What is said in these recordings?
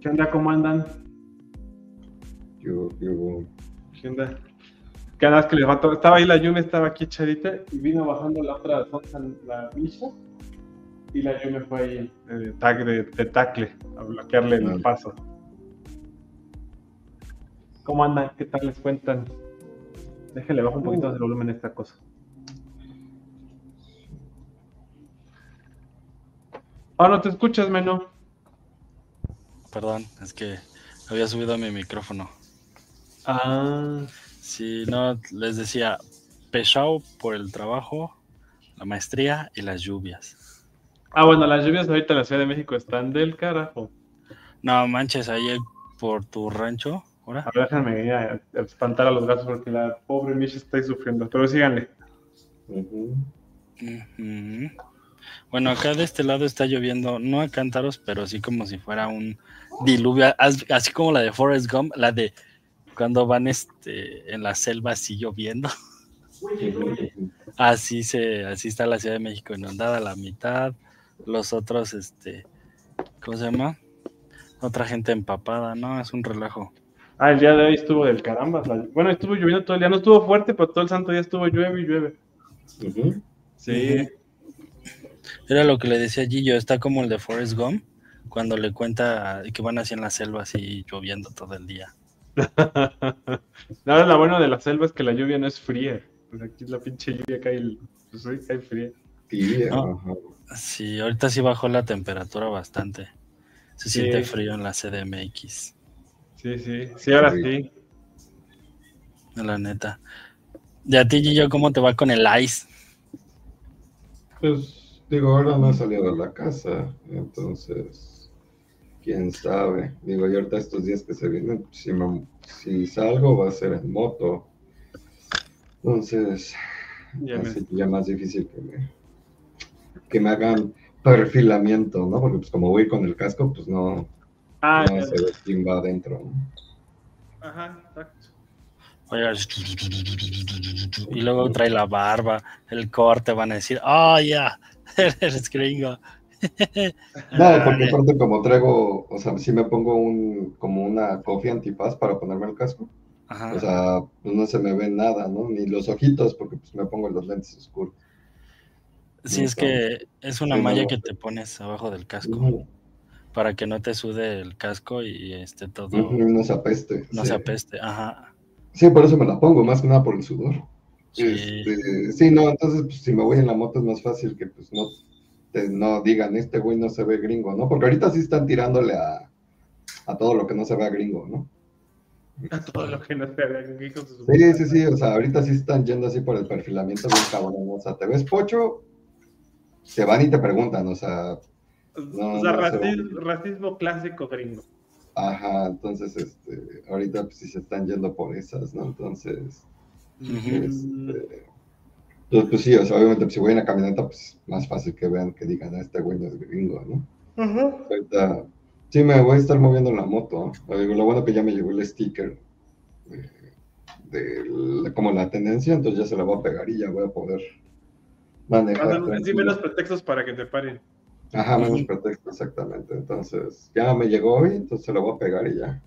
¿Qué onda? ¿Cómo andan? Yo, ¿Qué onda? ¿Qué andas que les va todo? Estaba ahí la Yume, estaba aquí echadita y vino bajando la otra la Misha y la Yume fue ahí de tacle a bloquearle el paso. ¿Cómo andan? ¿Qué tal les cuentan? Déjenle bajo un poquito de volumen a esta cosa. Ah, no te escuchas, Meno. Perdón, es que había subido a mi micrófono. Ah. Sí, no, les decía, pesado por el trabajo, la maestría y las lluvias. Ah, bueno, las lluvias ahorita en la Ciudad de México están del carajo. No manches, ahí por tu rancho, ¿ahora? A ver, déjenme ir a espantar a los gatos porque la pobre Misha está ahí sufriendo, pero síganle. Bueno, acá de este lado está lloviendo, no a cántaros, pero sí como si fuera un diluvio, así como la de Forrest Gump, la de cuando van en la selva así lloviendo. Así está la Ciudad de México inundada a la mitad, los otros, ¿cómo se llama? Otra gente empapada, no, es un relajo. Ah, el día de hoy estuvo del caramba. Bueno, estuvo lloviendo todo el día, no estuvo fuerte, pero todo el santo día estuvo llueve y llueve. Sí. Era lo que le decía Gillo, está como el de Forrest Gump, cuando le cuenta que van así en la selva así lloviendo todo el día. Nada, lo bueno de la selva es que la lluvia no es fría. Pues aquí la pinche lluvia cae fría. No, sí, ahorita sí bajó la temperatura bastante. Se siente frío en la CDMX. Sí, ahora sí. La neta. ¿Y a ti, Gillo, cómo te va con el ice? Pues, digo, ahora no he salido de la casa, entonces, quién sabe. Digo, y ahorita estos días que se vienen, si salgo va a ser en moto. Entonces, así ya más difícil que me hagan perfilamiento, ¿no? Porque pues como voy con el casco, pues no se ve quién va adentro, ¿no? Ajá, exacto. Oiga, y luego trae la barba, el corte, van a decir, oh, ya, eres gringo. No, porque aparte como traigo, o sea, si me pongo como una cofia antifaz para ponerme el casco. Ajá. O sea, pues no se me ve nada, ¿no? Ni los ojitos, porque pues me pongo los lentes oscuros. Sí, es que es una malla que te pones abajo del casco para que no te sude el casco y esté todo... no se apeste. No se apeste, ajá. Sí, por eso me la pongo, más que nada por el sudor. Sí. Sí, no, entonces pues, si me voy en la moto es más fácil que pues no digan, este güey no se ve gringo, ¿no? Porque ahorita sí están tirándole a todo lo que no se vea gringo, ¿no? A todo lo que no se vea gringo. Sí, o sea, ahorita sí están yendo así por el perfilamiento bien cabrón, o sea, ¿te ves pocho? Te van y te preguntan, o sea... racismo clásico gringo. Ajá, entonces, ahorita pues sí se están yendo por esas, ¿no? Entonces, pues sí, o sea, obviamente pues, si voy en la camioneta, pues más fácil que vean, que digan, este güey no es gringo, ¿no? Ahorita, sí me voy a estar moviendo en la moto, ¿no? Lo bueno que ya me llegó el sticker de como la tendencia, entonces ya se la voy a pegar y ya voy a poder manejar. Sí, menos pretextos para que te paren. Ajá, menos pretextos, exactamente. Entonces, ya me llegó hoy, entonces se lo voy a pegar y ya.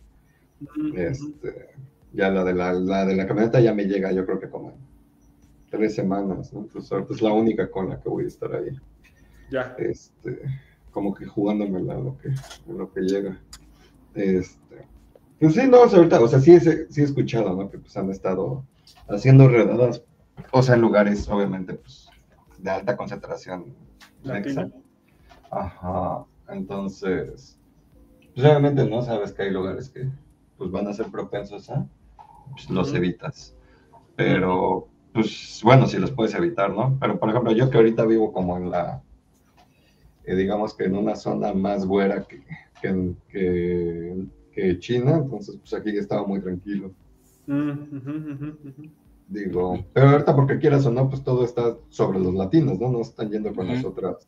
Ya la de la camioneta ya me llega, yo creo que como en 3 semanas, ¿no? Entonces, ahorita es la única con la que voy a estar ahí. Ya. Como que jugándomela en lo que llega. Pues sí, no, ahorita, o sea, sí he escuchado, ¿no? Que pues han estado haciendo redadas, o sea, en lugares, obviamente, pues, de alta concentración mexa. Ajá, entonces, pues obviamente, ¿no? Sabes que hay lugares que, pues, van a ser propensos a, pues, los evitas. Pero, pues, bueno, si los puedes evitar, ¿no? Pero, por ejemplo, yo que ahorita vivo como en digamos que en una zona más güera que China, entonces pues aquí estaba muy tranquilo. Digo, pero ahorita porque quieras o no, pues todo está sobre los latinos, ¿no? No están yendo con las otras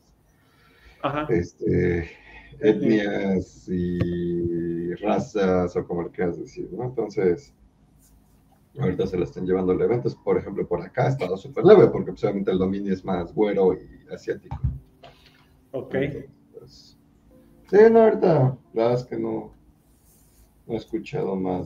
etnias y razas o como le quieras decir, ¿no? Entonces, ahorita se la están llevando al evento. Por ejemplo, por acá ha estado súper leve porque pues, obviamente el dominio es más güero y asiático. Ok. Entonces, sí, no, ahorita, la verdad es que no he escuchado más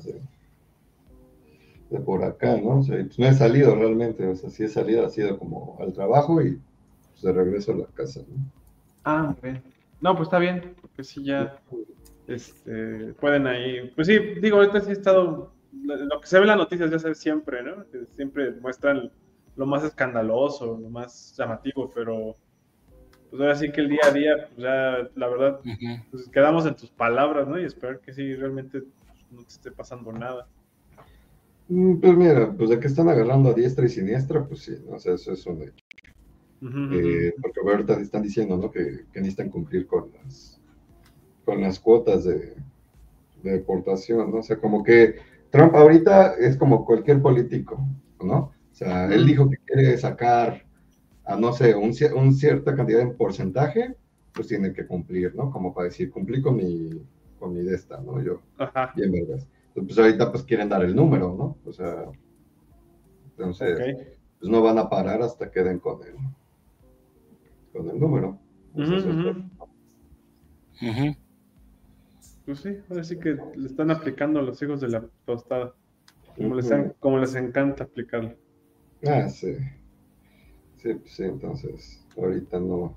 de por acá, ¿no? O sea, pues no he salido realmente, o sea, si he salido ha sido como al trabajo y pues de regreso a la casa, ¿no? Ah, muy bien. No, pues está bien, porque sí ya pueden ahí. Pues sí, digo, ahorita sí he estado. Lo que se ve en las noticias ya sabes siempre, ¿no? Que siempre muestran lo más escandaloso, lo más llamativo, pero pues ahora sí que el día a día, pues ya, la verdad, Ujú. pues quedamos en tus palabras, ¿no? Y esperar que sí realmente pues, no te esté pasando nada. Pues mira, pues de que están agarrando a diestra y siniestra, pues sí, ¿no? O sea, eso es un hecho. Ujú, ujú. Porque ahorita están diciendo, ¿no? Que necesitan cumplir con las cuotas de deportación, ¿no? O sea, como que Trump ahorita es como cualquier político, ¿no? O sea, él dijo que quiere sacar a, no sé, un cierta cantidad en porcentaje, pues tiene que cumplir, ¿no? Como para decir, cumplí con mi de esta, ¿no? Yo, Ajá, bien vergas. Pues ahorita pues quieren dar el número, ¿no? O sea, ok. entonces, pues no van a parar hasta que den con el número. O Ujú, sea, eso es ujú. todo. Ujú. Pues sí, ahora sí que le están aplicando a los hijos de la tostada, Ujú. como les encanta aplicarlo. Ah, sí. Sí, pues sí, entonces, ahorita no.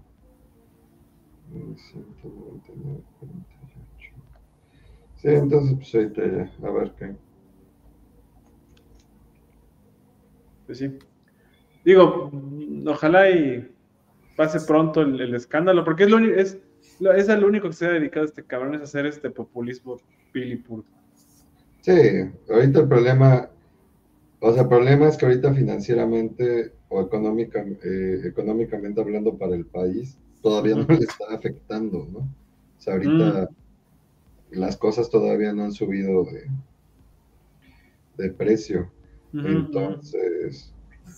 199, 48. Sí, entonces, pues ahorita ya, a ver qué. Pues sí. Digo, ojalá y pase pronto el escándalo, porque es al único que se ha dedicado este cabrón, es hacer este populismo pilipur. Sí, ahorita el problema, o sea, el problema es que ahorita financieramente o económicamente hablando para el país, todavía no Ujú. le está afectando, ¿no? O sea, ahorita Mm, las cosas todavía no han subido de precio. ujú, ujú. Entonces,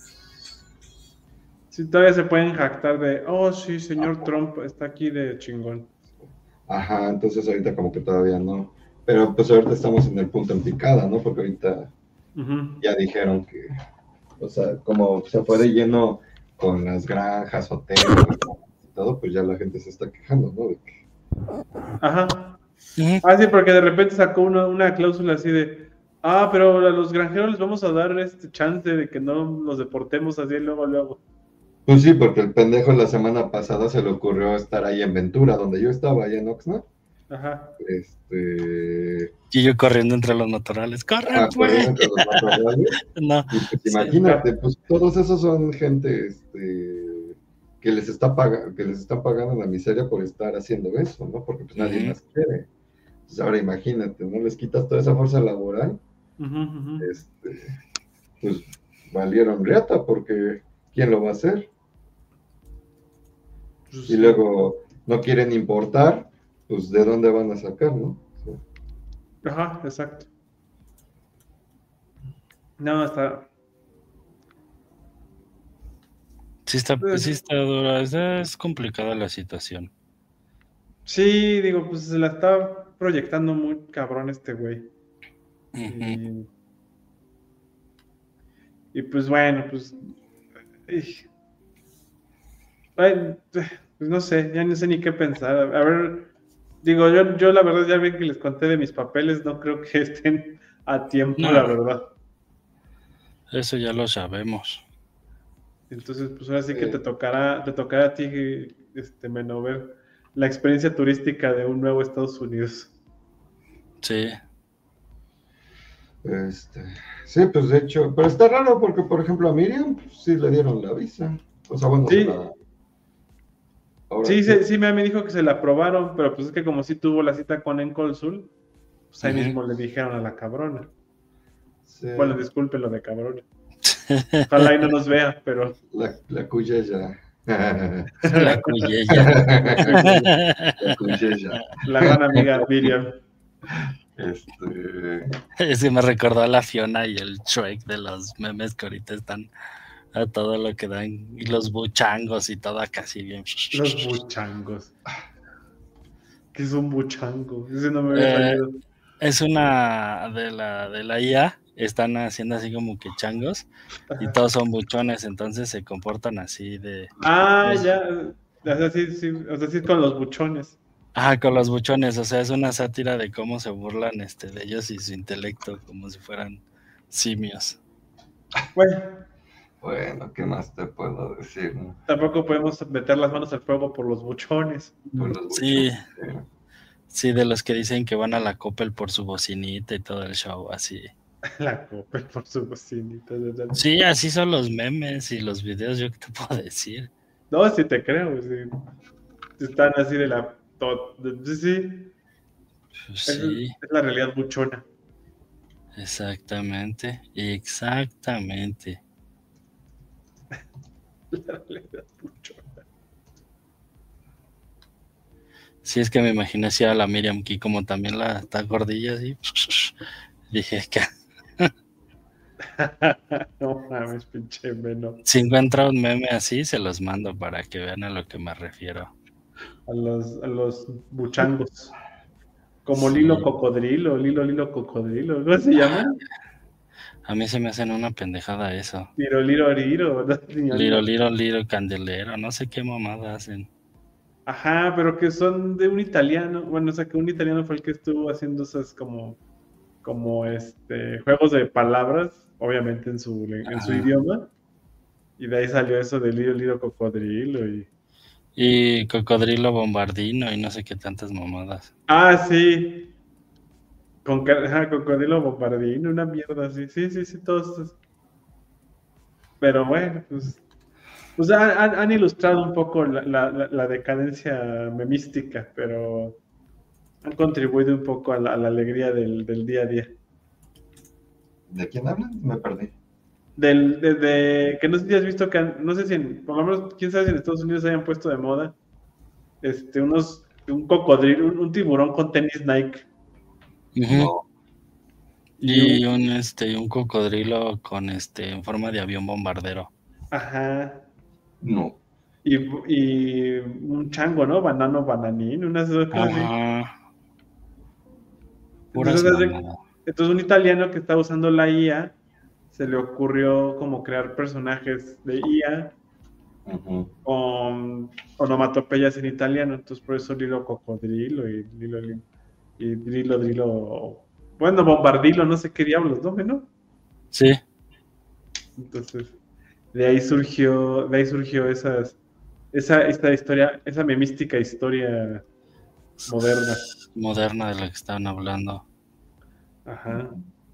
Sí, todavía se pueden jactar de, oh, sí, señor Trump está aquí de chingón. ajá, entonces ahorita como que todavía no. Pero pues ahorita estamos en el punto en picada, ¿no? Porque ahorita Ujú. ya dijeron que, o sea, como se fue de lleno con las granjas, hoteles y todo, pues ya la gente se está quejando, ¿no? Ajá. Ujú. Ah, sí, porque de repente sacó una cláusula así de, pero a los granjeros les vamos a dar este chance de que no los deportemos así luego, luego. Pues sí, porque el pendejo la semana pasada se le ocurrió estar ahí en Ventura, donde yo estaba, allá en Oxnard. Ajá. Y yo corriendo entre los matorrales. ¡Corre, Corriendo pues! entre los matorrales. No, Y pues sí. imagínate, pues todos esos son gente, que les están pagando la miseria por estar haciendo eso, ¿no? Porque pues nadie Ujú. más quiere. Entonces ahora imagínate, ¿no? Les quitas toda esa fuerza laboral, Ujú, ujú. este, pues valieron riata, porque ¿quién lo va a hacer? Pues Y sí. luego no quieren importar, pues ¿de dónde van a sacar, no? Sí. Ajá, exacto. No, está. Sí Pues, está dura, es complicada la situación. sí, digo, pues se la está proyectando muy cabrón este güey. Ujú. Y, y pues bueno, pues. ij, ay, pues no sé, ya no sé ni qué pensar. A ver, digo, yo la verdad ya ven que les conté de mis papeles, no creo que estén a tiempo, la No, verdad. eso ya lo sabemos. Entonces, pues ahora sí que Sí, te tocará a ti, Meno, ver la experiencia turística de un nuevo Estados Unidos. Sí. este, sí, pues de hecho, pero está raro porque, por ejemplo, a Miriam pues, sí le dieron la visa. O sea, bueno, Sí, ahora sí, sí. sí, me dijo que se la aprobaron, pero pues es que como sí tuvo la cita con Encolsul, pues ahí Ujú. mismo le dijeron a la cabrona. Sí, Bueno, disculpe lo de cabrona. Ojalá y no nos vea, pero la cuya ya. La cuyella. La cuya ya. la gran amiga Miriam. Este, Es que me recordó a la Fiona y el Shrek de los memes que ahorita están a todo lo que dan. Y los buchangos y todo casi bien. Los buchangos. ¿Qué es un buchango? Ese no me había Eh, salido. es una de la IA. Están haciendo así como que changos. Y Ajá. todos son buchones. Entonces se comportan así de. Ah, Los, ya. O sea, sí, sí, o sea, sí con los buchones. Ah, con los buchones, o sea, es una sátira de cómo se burlan de ellos y su intelecto, como si fueran simios. Bueno, ¿qué más te puedo decir? ¿No? Tampoco podemos meter las manos al fuego por los buchones. Por los Sí, buchones, sí, de los que dicen que van a la Coppel por su bocinita y todo el show, así. La Coppel por su bocinita. Sí, así son los memes y los videos, yo qué te puedo decir. No, sí te creo. Sí. Están así de la... Sí, Sí, es la realidad buchona. exactamente. La realidad buchona. Sí, es que me imaginé así a la Miriam Key como también la está gordilla así. Dije que No mames, pinche meno. si encuentro un meme así, se los mando para que vean a lo que me refiero. A los buchangos. Como Sí. Lilo Cocodrilo, Lilo Cocodrilo. ¿Cómo se llaman? A mí se me hacen una pendejada eso. Liro. Liro, candelero, no sé qué mamada hacen. Ajá, pero que son de un italiano. Bueno, o sea, que un italiano fue el que estuvo haciendo esas como juegos de palabras, obviamente en su idioma. Y de ahí salió eso de Liro Cocodrilo. Y cocodrilo bombardino y no sé qué tantas mamadas. Ah, sí. Cocodrilo Bombardino, una mierda así. Sí, todos esos. Pero bueno, pues han ilustrado un poco la decadencia memística, pero han contribuido un poco a la alegría del día a día. ¿De quién hablan? Me perdí. Que no sé si has visto que, no sé si, por lo menos, quién sabe si en Estados Unidos hayan puesto de moda, un cocodrilo, un tiburón con tenis Nike. No. Y un cocodrilo con en forma de avión bombardero. Ajá. No. Y un chango, ¿no? Bananín, unas cosas así. Ajá. Puras mamadas. Entonces un italiano que estaba usando la IA se le ocurrió como crear personajes de IA con onomatopeyas en italiano, entonces por eso Lilo Cocodrilo y Drilo, bueno, Bombardilo, no sé qué diablos, ¿no? Sí. Entonces, de ahí surgió esa historia, esa memística historia moderna. Moderna de la que estaban hablando. Ajá.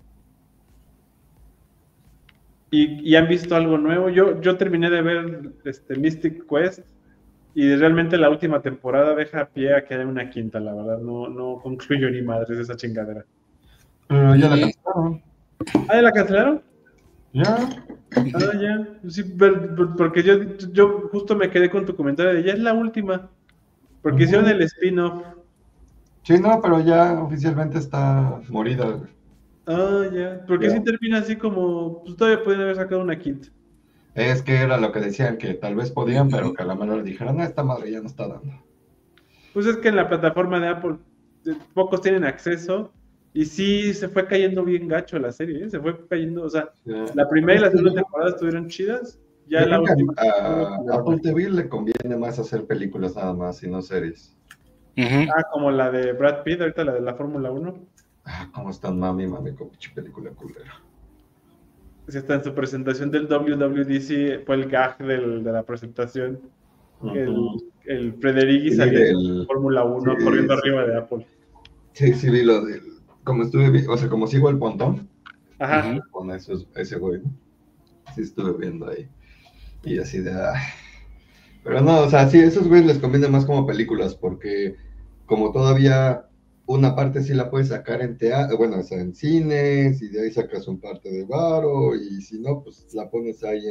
¿Y han visto algo nuevo? Yo terminé de ver Mystic Quest y realmente la última temporada deja pie a que haya una quinta, la verdad. No concluyo ni madres esa chingadera. Pero ya la cancelaron. ¿Ah, ya la cancelaron? Ya. Ah, ya. Sí, porque yo justo me quedé con tu comentario de ya es la última. Porque hicieron el spin-off. Sí, no, pero ya oficialmente está morida. Ah, ya. Porque Ya. sí termina así como, pues todavía pueden haber sacado una quinta. Es que era lo que decían, que tal vez podían, pero que a la menor dijeron, no, esta madre ya no está dando. Pues es que en la plataforma de Apple pocos tienen acceso y sí se fue cayendo bien gacho la serie, ¿eh? Se fue cayendo, o sea, la primera y la segunda temporada estuvieron chidas, ya Yo la creo que última. a Apple TV le conviene más hacer películas nada más y no series. Como la de Brad Pitt, ahorita la de la Fórmula 1. ¿Cómo están mami con pinche película culera? Sí, está en su presentación del WWDC, fue el gag de la presentación. El Frederighi saliendo de Fórmula 1 corriendo arriba de Apple. Sí, vi lo del. Como o sea, como sigo el pontón. Ajá. Con ese güey. Sí, estuve viendo ahí. Y así de. Pero no, o sea, sí, esos güeyes les conviene más como películas, porque como todavía una parte sí la puedes sacar en teatro, bueno, o sea, en cines, y de ahí sacas un parte de varo, y si no, pues la pones ahí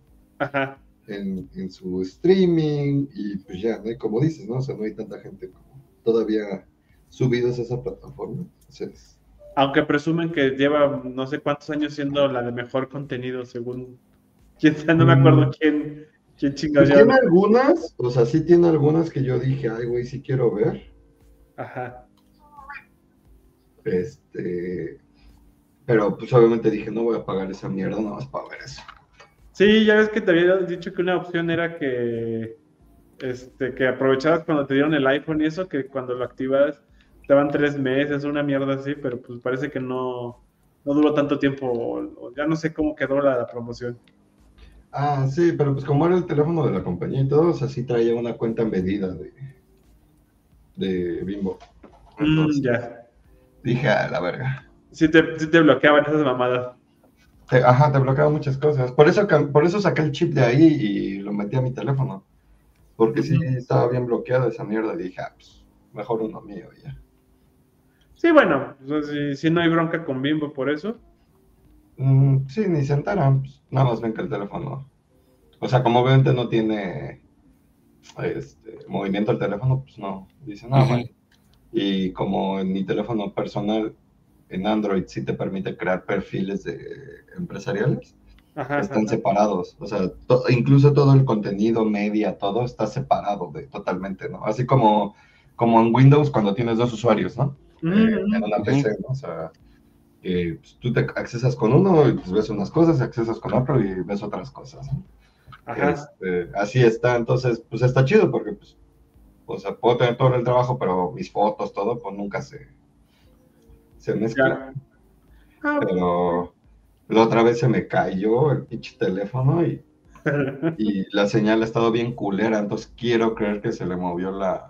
en su streaming, y pues ya, ¿no? Y como dices, ¿no? O sea, no hay tanta gente como todavía subidos a esa plataforma. Entonces, aunque presumen que lleva no sé cuántos años siendo la de mejor contenido, según quién sabe, no me acuerdo quién chingados. Pues tiene algunas, o sea, sí tiene algunas que yo dije, ay, güey, sí quiero ver. Ajá. Pero pues obviamente dije, no voy a pagar esa mierda nada más para ver eso. Sí, ya ves que te había dicho que una opción era que que aprovechabas cuando te dieron el iPhone y eso, que cuando lo activabas te daban 3 meses, una mierda así, pero pues parece que no duró tanto tiempo, o ya no sé cómo quedó la promoción. Ah, sí, pero pues como era el teléfono de la compañía y todo, o sea, sí traía una cuenta medida de Bimbo. Entonces Ya. dije, a la verga. Sí te bloqueaban esas mamadas. Ajá, te bloqueaba muchas cosas. Por eso saqué el chip de ahí y lo metí a mi teléfono. Porque sí Ujú. estaba bien bloqueada esa mierda. Y dije, pues, mejor uno mío y ya. Sí, bueno, pues, si no hay bronca con Bimbo por eso. Sí, ni se enteran. Pues, nada más ven que el teléfono. O sea, como obviamente no tiene movimiento el teléfono, pues no. Dicen, ah, bueno. Y como en mi teléfono personal, en Android, sí te permite crear perfiles empresariales. Ajá, Están ajá. separados, o sea, incluso todo el contenido, media, todo está separado totalmente, ¿no? Así como en Windows cuando tienes dos usuarios, ¿no? En una PC, ¿no? O sea, pues, tú te accesas con uno y pues, ves unas cosas, accesas con otro y ves otras cosas, ¿no? Ajá. Así está, entonces, pues está chido porque, pues, o sea, puedo tener todo el trabajo, pero mis fotos, todo, pues nunca se mezclan. Ya. Ah, Pero la otra vez se me cayó el pinche teléfono y la señal ha estado bien culera, entonces quiero creer que se le movió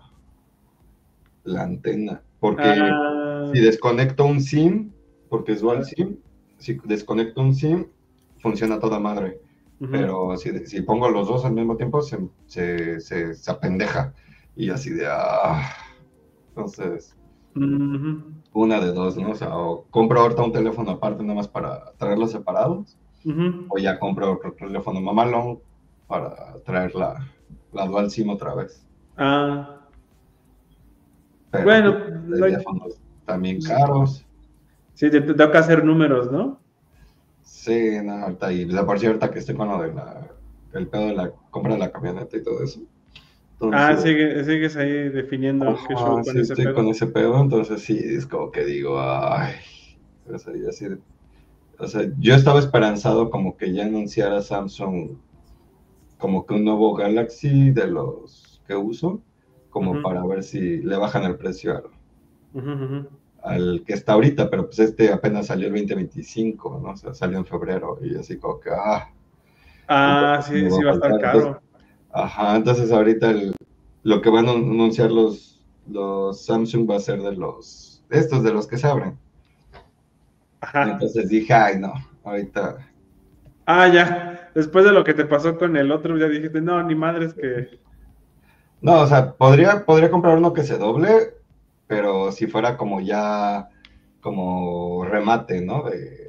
la antena. Porque ah, si desconecto un SIM, porque es dual SIM, si desconecto un SIM, funciona toda madre. ujú. Pero si pongo los dos al mismo tiempo, se apendeja. Y así de, entonces, Ujú, una de dos, ¿no? O sea, o compro ahorita un teléfono aparte nada más para traerlos separados, ujú. o ya compro otro teléfono mamalón para traer la dual SIM otra vez. Ah, Pero bueno, pues, teléfonos también sí, caros. te toca hacer números, ¿no? Sí, no, ahorita, y de por cierto que estoy con lo de el pedo de la compra de la camioneta y todo eso. Ah, Entonces, sigues ahí definiendo qué show con sí ese estoy con pedo. ese pedo, entonces sí, es como que digo, ay, o sea, y así, o sea, yo estaba esperanzado como que ya anunciara Samsung como que un nuevo Galaxy de los que uso, como Ujú, para ver si le bajan el precio ujú, ujú. al que está ahorita, pero pues este apenas salió el 2025, ¿no? O sea, salió en febrero y así como que, Ah, me sí, va sí a va a estar faltar. Entonces, caro. ajá, entonces ahorita lo que van a anunciar los Samsung va a ser de los que se abren. Ajá. Entonces dije, ay, no, ahorita. Ah, ya. Después de lo que te pasó con el otro, ya dijiste, no, ni madres que. No, o sea, podría comprar uno que se doble, pero si fuera como ya, como remate, ¿no?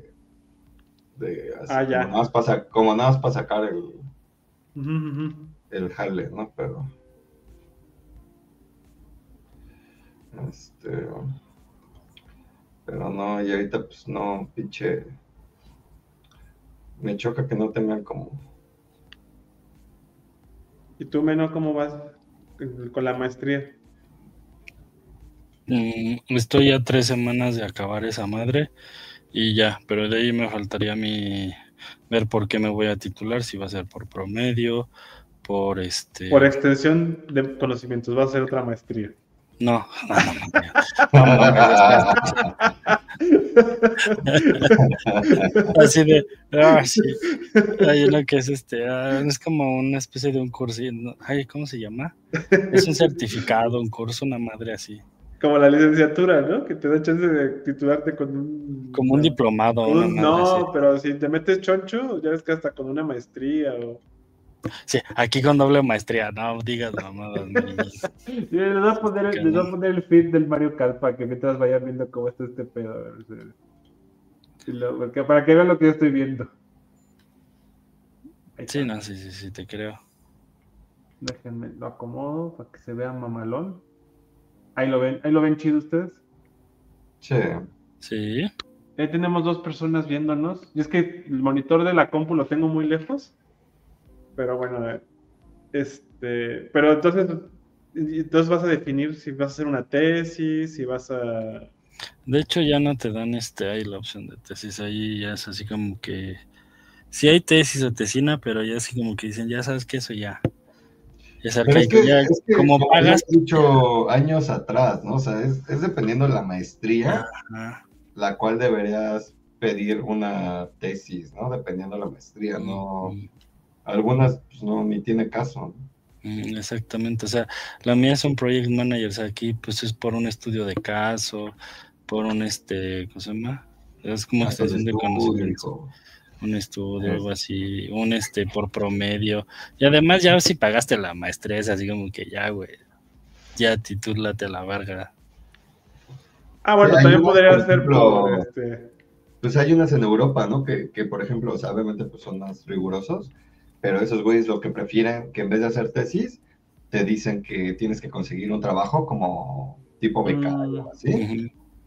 Ah, Así como nada ya. más como nada más para sacar Ujú, ujú. el jale, ¿no? Este, pero no, y ahorita pues no, pinche, me choca que no tengan como, ¿Y tú, Meno, cómo vas con la maestría? Estoy a 3 semanas de acabar esa madre y ya, pero de ahí me faltaría ver por qué me voy a titular, si va a ser por promedio, por Por extensión de conocimientos, vas a hacer otra maestría. no, no mames, así de, sí, hay uno que es es como una especie de un curso, ay, ¿cómo se llama? Es un certificado, un curso, una madre así, Como la licenciatura, ¿no? Que te da chance de titularte con como un diplomado, una madre así. No, pero si te metes choncho, ya ves que hasta con una maestría o... Sí, aquí con doble maestría, no digas mamadas, Sí, les voy a poner el feed del Mario Kart para que mientras vayan viendo cómo está este pedo. O sea, porque para que vean lo que yo estoy viendo. Ahí Sí, está. no, sí, sí, sí, te creo. Déjenme, lo acomodo para que se vea mamalón. Ahí lo ven chido ustedes. che, Sí, Ahí tenemos dos personas viéndonos. Y es que el monitor de la compu lo tengo muy lejos. Pero bueno, pero entonces vas a definir si vas a hacer una tesis, si vas a... de hecho ya no te dan ahí la opción de tesis, ahí ya es así como que sí hay tesis o tesina, pero ya así como que dicen, ya sabes que eso Es Pero es arcaico. que, Ya, como como pagas. habías dicho años atrás, ¿no? O sea, es dependiendo de la maestría, Ajá. la cual deberías pedir una tesis, ¿no? Dependiendo de la maestría, ¿no? Algunas, pues no, ni tiene caso, ¿no? Exactamente, o sea, la mía son project managers, aquí pues es por un estudio de caso, por un ¿cómo se llama? Es como Caso de extensión de estudio, conocimiento, hijo. un estudio, algo Es- así, un por promedio, y además ya si pagaste la maestría, es así como que ya, güey, ya titúlate a la verga. Ah, Sí, bueno, hay también unas, por podría ser por ejemplo, pues hay unas en Europa, ¿no? Que por ejemplo, o sea, obviamente pues son más rigurosos, pero esos güeyes lo que prefieren, que en vez de hacer tesis, te dicen que tienes que conseguir un trabajo como tipo becario, así, Ujú.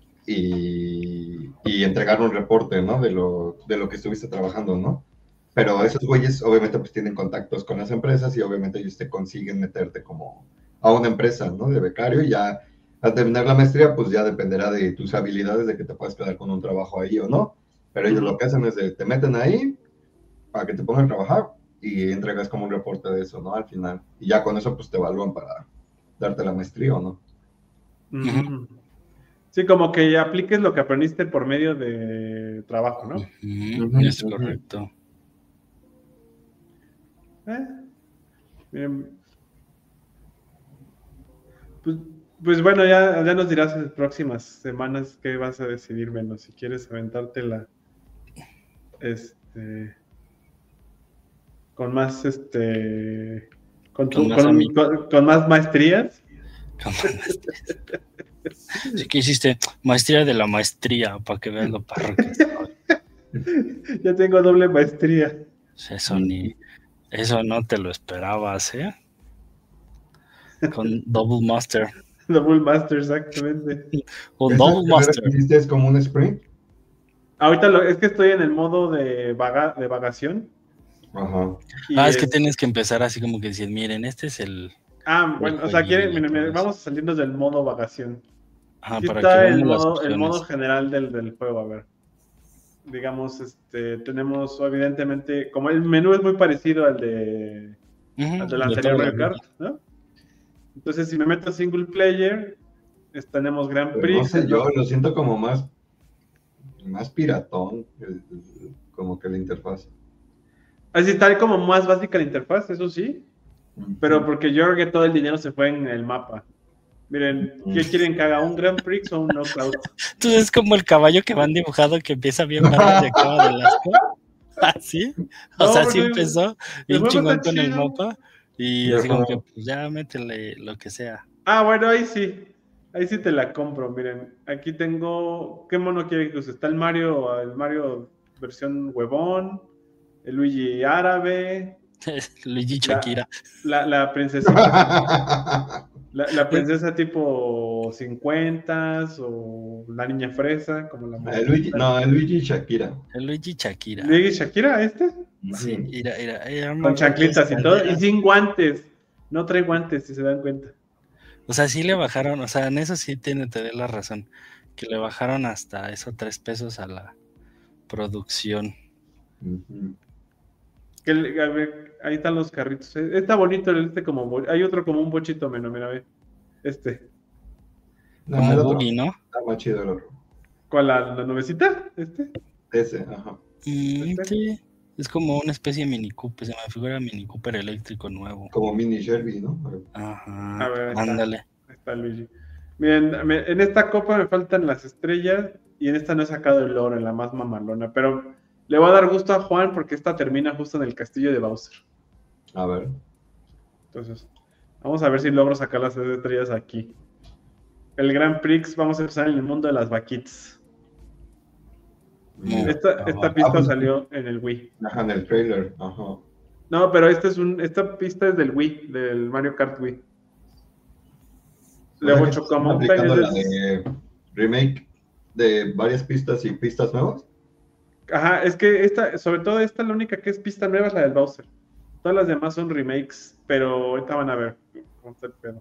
y entregar un reporte, ¿no? De lo que estuviste trabajando, ¿no? Pero esos güeyes obviamente pues tienen contactos con las empresas y obviamente ellos te consiguen meterte como a una empresa, ¿no? De becario y ya al terminar la maestría pues ya dependerá de tus habilidades de que te puedas quedar con un trabajo ahí o no. Pero ellos lo que hacen es de, te meten ahí para que te pongan a trabajar y entregas como un reporte de eso, ¿no? Al final. Y ya con eso pues te evalúan para darte la maestría o no. Ujú. Sí, como que apliques lo que aprendiste por medio de trabajo, ¿no? Es correcto. Eh, miren, pues, pues bueno, ya nos dirás en las próximas semanas qué vas a decidir, menos si quieres aventártela, con más, Con más amigos. con más maestrías. Sí que hiciste maestría de la maestría, para que veas lo perro que soy. Ya tengo doble maestría. Eso no te lo esperabas, ¿eh? Con Double Master. Double master, exactamente. Un ¿Esa Double carrera Master. que hiciste es como un sprint? Ahorita es que estoy en el modo de vagación. Ajá. Y Es que tienes que empezar así como que decir, miren, este es el bueno, o sea, jueguillo, todo eso. vamos a salirnos del modo vagación. Aquí Para que está veamos las el modo opciones. general del juego, a ver. Digamos, tenemos evidentemente, como el menú es muy parecido al del De anterior toda la Mario vida. Kart, ¿no? Entonces, si me meto a single player, tenemos Grand Pero no Prix. sé, yo lo siento como más piratón, como que la interfaz. Así está como más básica la interfaz, eso sí, pero porque yo creo que todo el dinero se fue en el mapa. Miren, ¿qué quieren que haga? ¿Un Grand Prix o un Knockout? Entonces es como el caballo que van dibujado que empieza bien padre y acaba del asco. ¿Así? O No, sea, así porque empezó el bien juego chingón está con el chido. mapa y así como que pues ya métele lo que sea. Ah, bueno, ahí sí te la compro. Miren, aquí tengo, ¿qué mono quiere que use? Está el Mario versión huevón, el Luigi árabe, Luigi la, Shakira. la princesita, la princesa tipo 50 o la niña fresa, como la Luigi, morenita. no, el Luigi y Shakira. El Luigi Shakira. Luigi Shakira, Sí, mira, con chanclitas y todo, y caderas. sin guantes. No trae guantes, si se dan cuenta. O sea, sí le bajaron, o sea, en eso sí te doy la razón, que le bajaron hasta eso 3 pesos a la producción. A ver, ahí están los carritos. Está bonito hay otro como un bochito menos, mira, ve. No, Como el otro Boogie, ¿no? está más chido el otro. ¿Cuál, la nubecita? Ese, ajá. Sí, es como una especie de Mini Cooper, se me figura Mini Cooper eléctrico nuevo. Como mini Shelby, ¿no? Ajá, A ver, ándale. ahí está Luigi. Miren, en esta copa me faltan las estrellas y en esta no he sacado el oro, en la más mamalona, pero le voy a dar gusto a Juan porque esta termina justo en el castillo de Bowser. A ver. Entonces, vamos a ver si logro sacar las 3 estrellas aquí. El Grand Prix, vamos a empezar en el mundo de las vaquitas. Esta pista pues, salió en el Wii. ajá, en el trailer, ajá. No, pero esta pista es del Wii, del Mario Kart Wii. Luego Chocomountain aplicando es la de remake de varias pistas y pistas nuevas. Ajá, es que sobre todo esta, la única que es pista nueva es la del Bowser. Todas las demás son remakes, pero ahorita van a ver cómo está el pedo.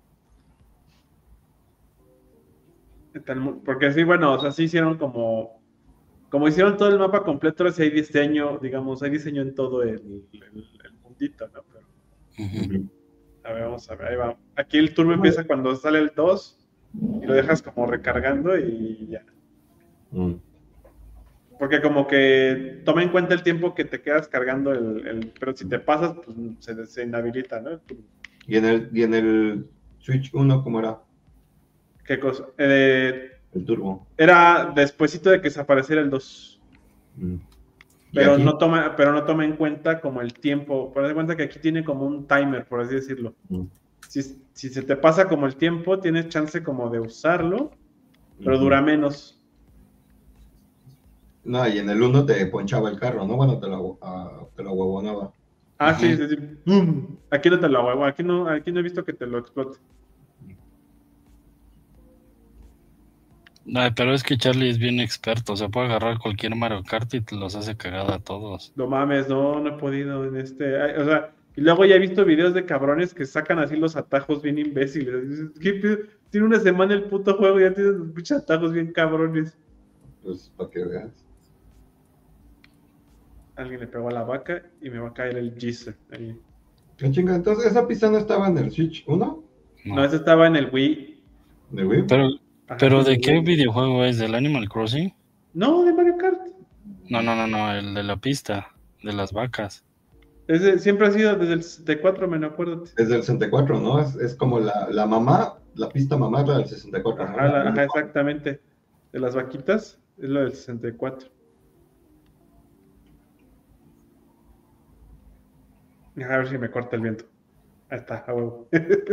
Porque sí, bueno, o sea, sí hicieron como hicieron todo el mapa completo, ahora sí hay diseño, digamos, hay diseño en todo el mundito, ¿no? Pero, A ver, vamos a ver, ahí va. Aquí el turbo empieza cuando sale el 2 y lo dejas como recargando y ya. Porque como que toma en cuenta el tiempo que te quedas cargando pero si te pasas, pues se inhabilita, ¿no? ¿Y en el Switch 1 cómo era? ¿Qué cosa? El turbo. Era despuesito de que desapareciera el 2. Pero no toma en cuenta como el tiempo. Por cuenta que aquí tiene como un timer, por así decirlo. Si se te pasa como el tiempo, tienes chance como de usarlo, pero dura menos. No, y en el 1 te ponchaba el carro, ¿no? Bueno, te lo huevonaba. Sí. ¡Bum! Aquí no te lo huevo, aquí no he visto que te lo explote. No, pero es que Charlie es bien experto, o sea, puede agarrar cualquier Mario Kart y te los hace cagada a todos. No mames, no he podido en o sea, y luego ya he visto videos de cabrones que sacan así los atajos bien imbéciles. Tiene una semana el puto juego y ya tiene los pinches atajos bien cabrones. Pues, para que veas. Alguien le pegó a la vaca y me va a caer el geyser ahí. ¿Qué chinga? Entonces, ¿esa pista no estaba en el Switch 1? No, esa estaba en el Wii. ¿De Wii? Pero ¿de qué videojuego es? ¿Del Animal Crossing? No, de Mario Kart. No, el de la pista, de las vacas. Siempre ha sido desde el 64, me acuerdo. Desde el 64, ¿no? Es como la mamá, la pista mamá es la del 64. Ajá, exactamente. De las vaquitas es la del 64. A ver si me corta el viento. Ahí está, a huevo.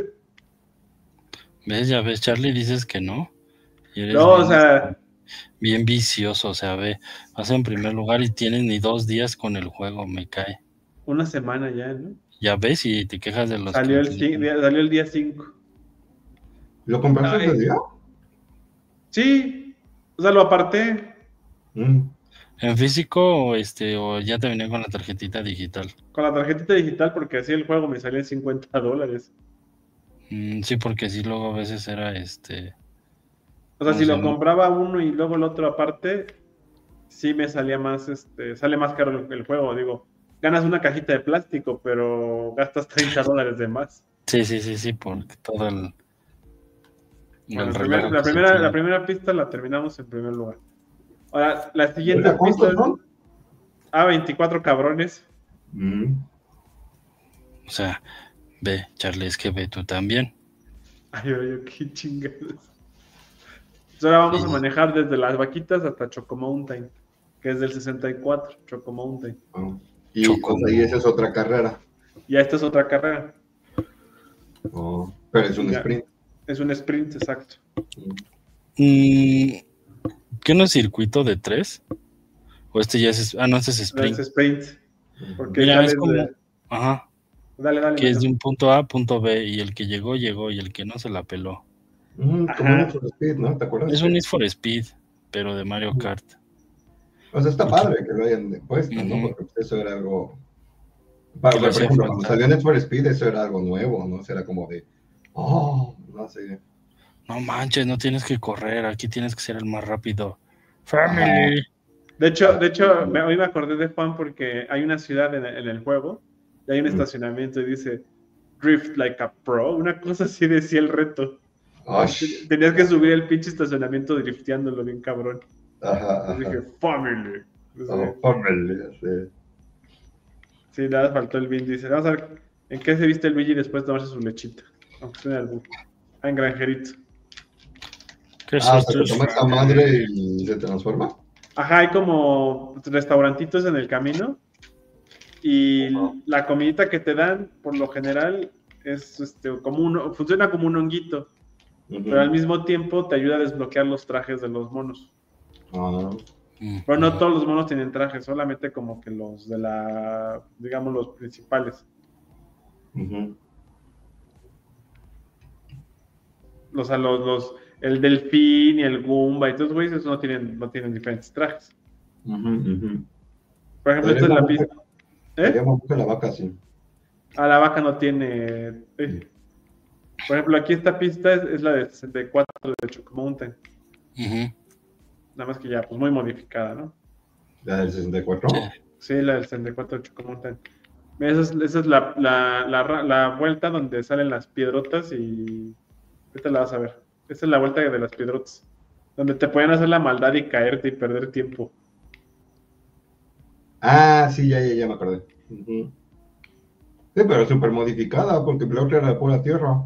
¿Ves? Ya ves, Charlie, dices que no. No, o sea... Bien vicioso, o sea, vas en primer lugar y tienes ni 2 días con el juego, me cae. Una semana ya, ¿no? Ya ves y te quejas de los... Salió el día 5. ¿Lo compraste ese día? Sí, o sea, lo aparté. ¿En físico o ya te venía con la tarjetita digital? Con la tarjetita digital porque así el juego me salía en $50. Sí, porque sí, luego a veces era O sea, si lo compraba uno y luego el otro aparte, sí me salía más, sale más caro el juego, digo. Ganas una cajita de plástico, pero gastas $30 de más. Sí, porque todo el... Bueno, la primera pista la terminamos en primer lugar. Ahora, la siguiente pista son? 24 cabrones. O sea, ve, Charlie, es que ve tú también. Ay, qué chingados. Ahora vamos a manejar desde las vaquitas hasta Choco Mountain, que es del 64, Choco Mountain. Y esa es otra carrera. Ya esta es otra carrera. Pero es un sprint. Es un sprint, exacto. ¿Qué no es circuito de 3? ¿O este ya es... no, este es sprint. No, es sprint. Porque mira, es como... Ajá. Dale. Que es de un punto A a punto B, y el que llegó, y el que no se la peló. Como un Need for Speed, ¿no? ¿Te acuerdas? Es un Need for Speed, pero de Mario Kart. O sea, está padre que lo hayan puesto, ¿no? Porque eso era algo... por ejemplo, cuando salió Need for Speed, eso era algo nuevo, ¿no? O sea, era como de... no sé. No manches, no tienes que correr, aquí tienes que ser el más rápido. Family. De hecho, hoy me acordé de Juan porque hay una ciudad en el juego y hay un estacionamiento y dice Drift like a pro, una cosa así decía el reto. Tenías que subir el pinche estacionamiento drifteándolo bien cabrón. Ajá. Dije, family. Family, sí. Sí, nada, faltó el Vin. Dice, vamos a ver en qué se viste el Luigi después de tomarse su lechita. Aunque suene al en granjerito. ¿Se toma esta madre y se transforma? Ajá, hay como restaurantitos en el camino y la comidita que te dan, por lo general, es funciona como un honguito, pero al mismo tiempo te ayuda a desbloquear los trajes de los monos. Pero no todos los monos tienen trajes, solamente como que los de digamos, los principales. El delfín y el Goomba y todos güeyes no tienen diferentes trajes. Por ejemplo, esta es la pista. La vaca, sí. La vaca no tiene... Por ejemplo, aquí esta pista es la de 64 de Choco Mountain. Nada más que ya, pues muy modificada, ¿no? ¿La del 64? Sí, la del 64 de Choco Mountain. Esa es la vuelta donde salen las piedrotas y... Ahorita la vas a ver. Esa es la vuelta de las piedrotas. Donde te pueden hacer la maldad y caerte y perder tiempo. Ah, sí, ya me acordé. Ujú. Sí, pero súper modificada, porque la otra era de pura tierra.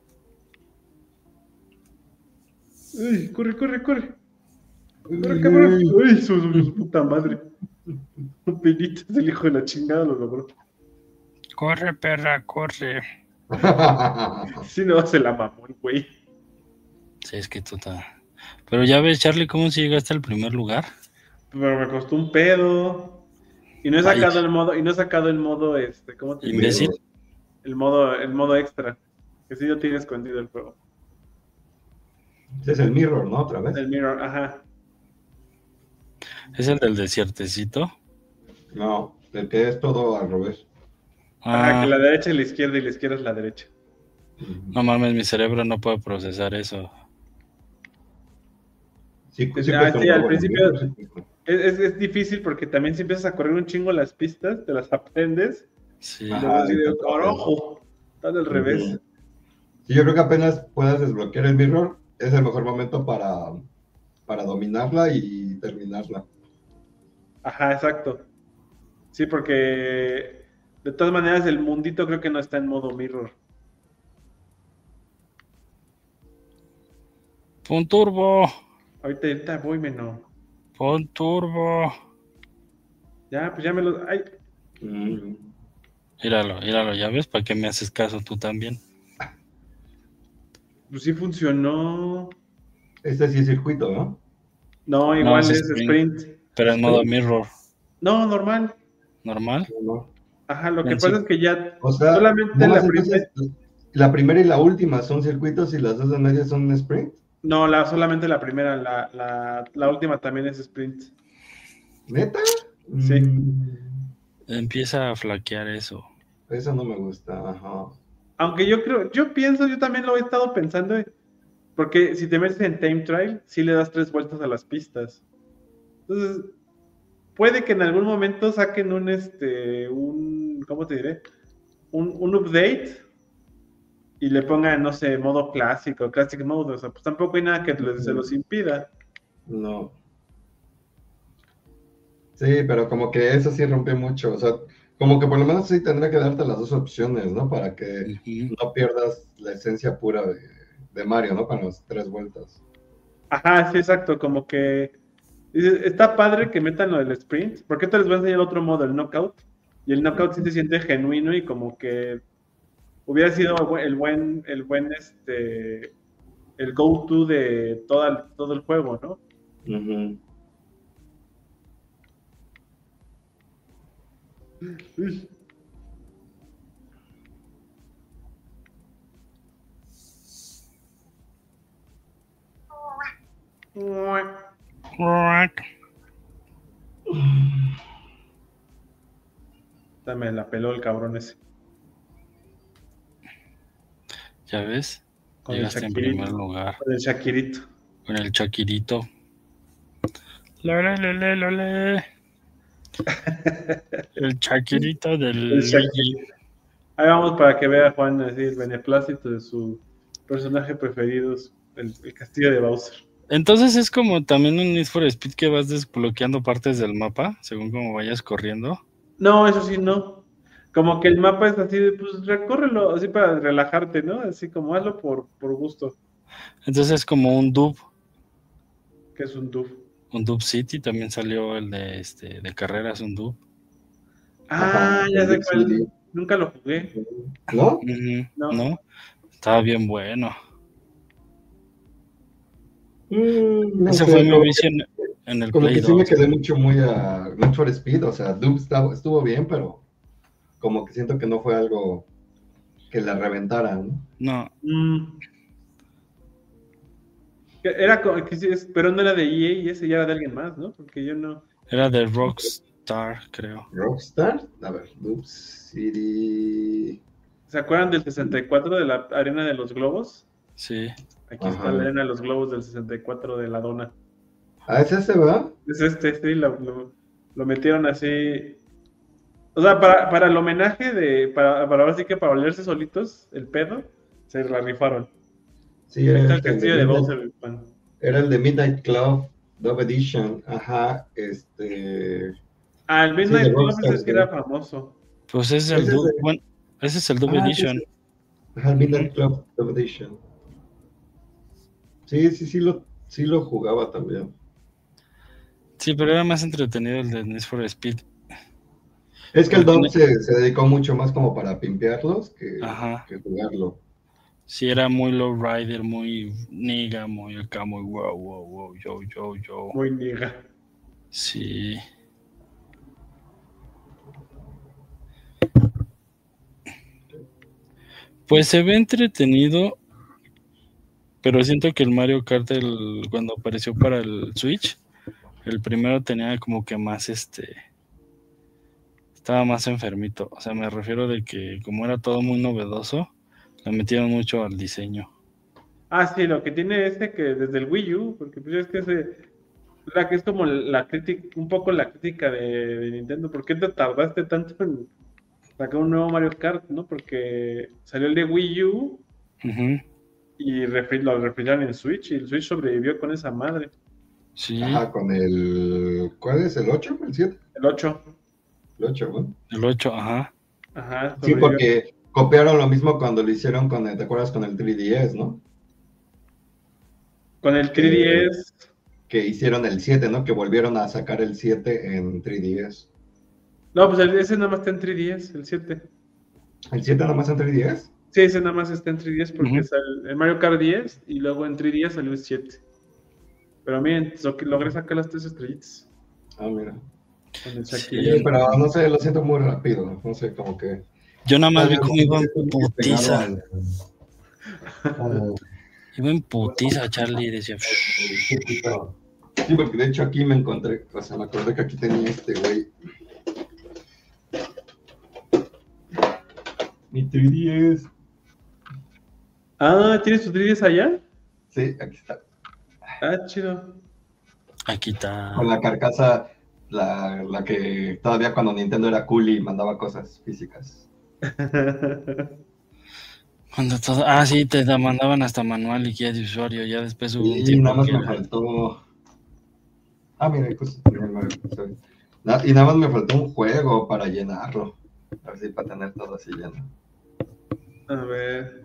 ¡Uy, corre, corre, corre! ¡Corre, cabrón! Uy. ¡Uy, su puta madre! Un Pinitas, el hijo de la chingada lo logró. Corre, perra, corre. Sí, no, se la mamó el güey. Sí, es que total. Pero ya ves, Charlie, cómo si llegaste al primer lugar. Pero me costó un pedo. Y no he Ay. sacado el modo, ¿cómo te digo? Imbécil. El modo extra. Que sí yo tiene escondido el juego. Ese es el Mirror, ¿no? Otra vez. El Mirror, ajá. ¿Es el del desiertecito? No, el que es todo al revés. Ajá, Ah, que la derecha es la izquierda y la izquierda es la derecha. no mames, mi cerebro no puede procesar eso. Sí, Sí, sí, al cuesta un huevo, principio ¿no? Sí, cuesta. es difícil porque también si empiezas a correr un chingo las pistas, te las aprendes Sí. y Ajá. luego así de, y te carajo, están al revés. Ujú. Sí, yo creo que apenas puedas desbloquear el Mirror, es el mejor momento para dominarla y terminarla. Ajá, exacto. Sí, porque de todas maneras el mundito creo que no está en modo mirror. Pon turbo. Ahorita voy, menor. Pon turbo. Ya, pues ya me lo... Ay, Mm. Míralo, ya ves, ¿para qué me haces caso tú también? pues sí funcionó. Este sí es circuito, ¿no? No, No, igual es es sprint. Pero en modo mirror. No, normal. ¿Normal? No. Ajá, lo que Sí. pasa es que ya O sea, solamente nada más la primera... entonces, la primera y la última son circuitos y las dos de media son sprint. No, solamente la primera, la última también es sprint. ¿Neta? Sí. Empieza a flaquear eso. Eso no me gusta, ajá. Aunque yo también lo he estado pensando, porque si te metes en Time Trial, sí le das 3 vueltas a las pistas. Entonces, puede que en algún momento saquen ¿cómo te diré? Un update y le pongan, no sé, modo clásico, classic mode, o sea, pues tampoco hay nada que se los impida. No. Sí, pero como que eso sí rompe mucho, o sea, como que por lo menos sí tendría que darte las dos opciones, ¿no? Para que Ujú. no pierdas la esencia pura de Mario, ¿no? Con las 3 vueltas. Ajá, sí, exacto, como que está padre que metan lo del sprint, porque te les voy a enseñar otro modo, el knockout, y el knockout sí se siente genuino y como que hubiera sido el go-to de todo el juego, ¿no? Ujú. Uy. Me la peló el cabrón ese. ¿Ya ves? Con el Llegaste en Shakirito. primer lugar. Con el Shakirito. Con el Shakirito. Lole. El Shakirito del El Shakirito. Ahí vamos para que vea Juan así el beneplácito de su personaje preferido, el castillo de Bowser. Entonces es como también un Need for Speed que vas desbloqueando partes del mapa según como vayas corriendo. No, eso sí, no. Como que el mapa es así de, pues recórrelo, así para relajarte, ¿no? Así como hazlo por gusto. Entonces es como un Dub. Que es un doof. Un Dub City también salió el de carreras, un Dub. Ah, Ajá, ya sé el cuál. CD. Nunca lo jugué. ¿No? No. ¿No? Estaba bien bueno. No Ese sé, fue mi como vicio en el como Play que sí me 2. quedé mucho muy a Need for Speed, o sea, Doom estuvo bien, pero como que siento que no fue algo que la reventaran, ¿no? No, Pero no era de EA y ese ya era de alguien más, ¿no? Porque yo no. era de Rockstar, creo. Rockstar, a ver, Doom City. ¿Se acuerdan del 64 de la Arena de los Globos? Sí. Aquí Ajá. está la Arena de los Globos del 64 de la Dona. Ah, es ese, ¿verdad? Es sí, lo metieron así. O sea, para el homenaje para ahora sí que para olerse solitos el pedo, se la rifaron. Sí, Ahí está era el el de castillo de Midnight, Bowser. Bueno. era el de Midnight Club Dove Edition, ajá, Ah, el sí, de Midnight Club Rockstar, ese sí era creo. famoso. Pues es Ese es de, bueno, ese es el Dub sí, Edition. sí, ajá, el Ujú. Midnight Club Dove Edition. Sí lo jugaba también. Sí, pero era más entretenido el de Need for Speed. Es que el Porque, Dove se dedicó mucho más como para pimpearlos ajá, que jugarlo. sí era muy lowrider, muy niga, muy acá, muy wow, yo. Muy niga. Sí. Pues se ve entretenido, pero siento que el Mario Kart, cuando apareció para el Switch, el primero tenía como que más estaba más enfermito. O sea, me refiero de que como era todo muy novedoso, le metieron mucho al diseño. Ah, sí, lo que tiene este que desde el Wii U, porque pues es que la que es como la crítica, un poco la crítica de Nintendo. ¿Por qué te tardaste tanto en sacar un nuevo Mario Kart, no? Porque salió el de Wii U Ujú. y lo refrigeraron en Switch y el Switch sobrevivió con esa madre. Sí, Ajá, con el, ¿cuál es? ¿El 8? ¿El 7? El 8. El 8, ¿no? el 8, ajá. Ajá, Sí, sobrevivió. porque copiaron lo mismo cuando lo hicieron ¿te acuerdas con el 3DS, ¿no? Con el Que, 3DS. que hicieron el 7, ¿no? Que volvieron a sacar el 7 en 3DS. No, pues ese nada más está en 3DS, el 7. ¿El 7 nomás en 3DS? Sí, ese nada más está en 3DS porque Ujú. es el Mario Kart 10 y luego en 3DS salió el 7. Pero miren, logré sacar las 3 estrellitas Ah, mira. con el Sí. Sí, Shakira. pero no sé, lo siento muy rápido. No sé, como que. Yo nada más Tal vi vez cómo no iba en estoy muy pegado putiza. al Iba en putiza, Charlie, y decía, circuito. Sí, porque de hecho aquí me encontré, o sea, me acordé que aquí tenía este güey. Mi 3DS. Ah, ¿tienes tu 3DS allá? Sí, aquí está. Ah, chido. aquí está. Con la carcasa, la que todavía cuando Nintendo era cool y mandaba cosas físicas. Cuando todo, sí, te mandaban hasta manual y guía de usuario. Ya después hubo un Y nada tiempo más que me era. faltó. Ah, mira, pues tenía el Mario, sorry. Y nada más me faltó un juego para llenarlo. A ver si para tener todo así lleno. A ver.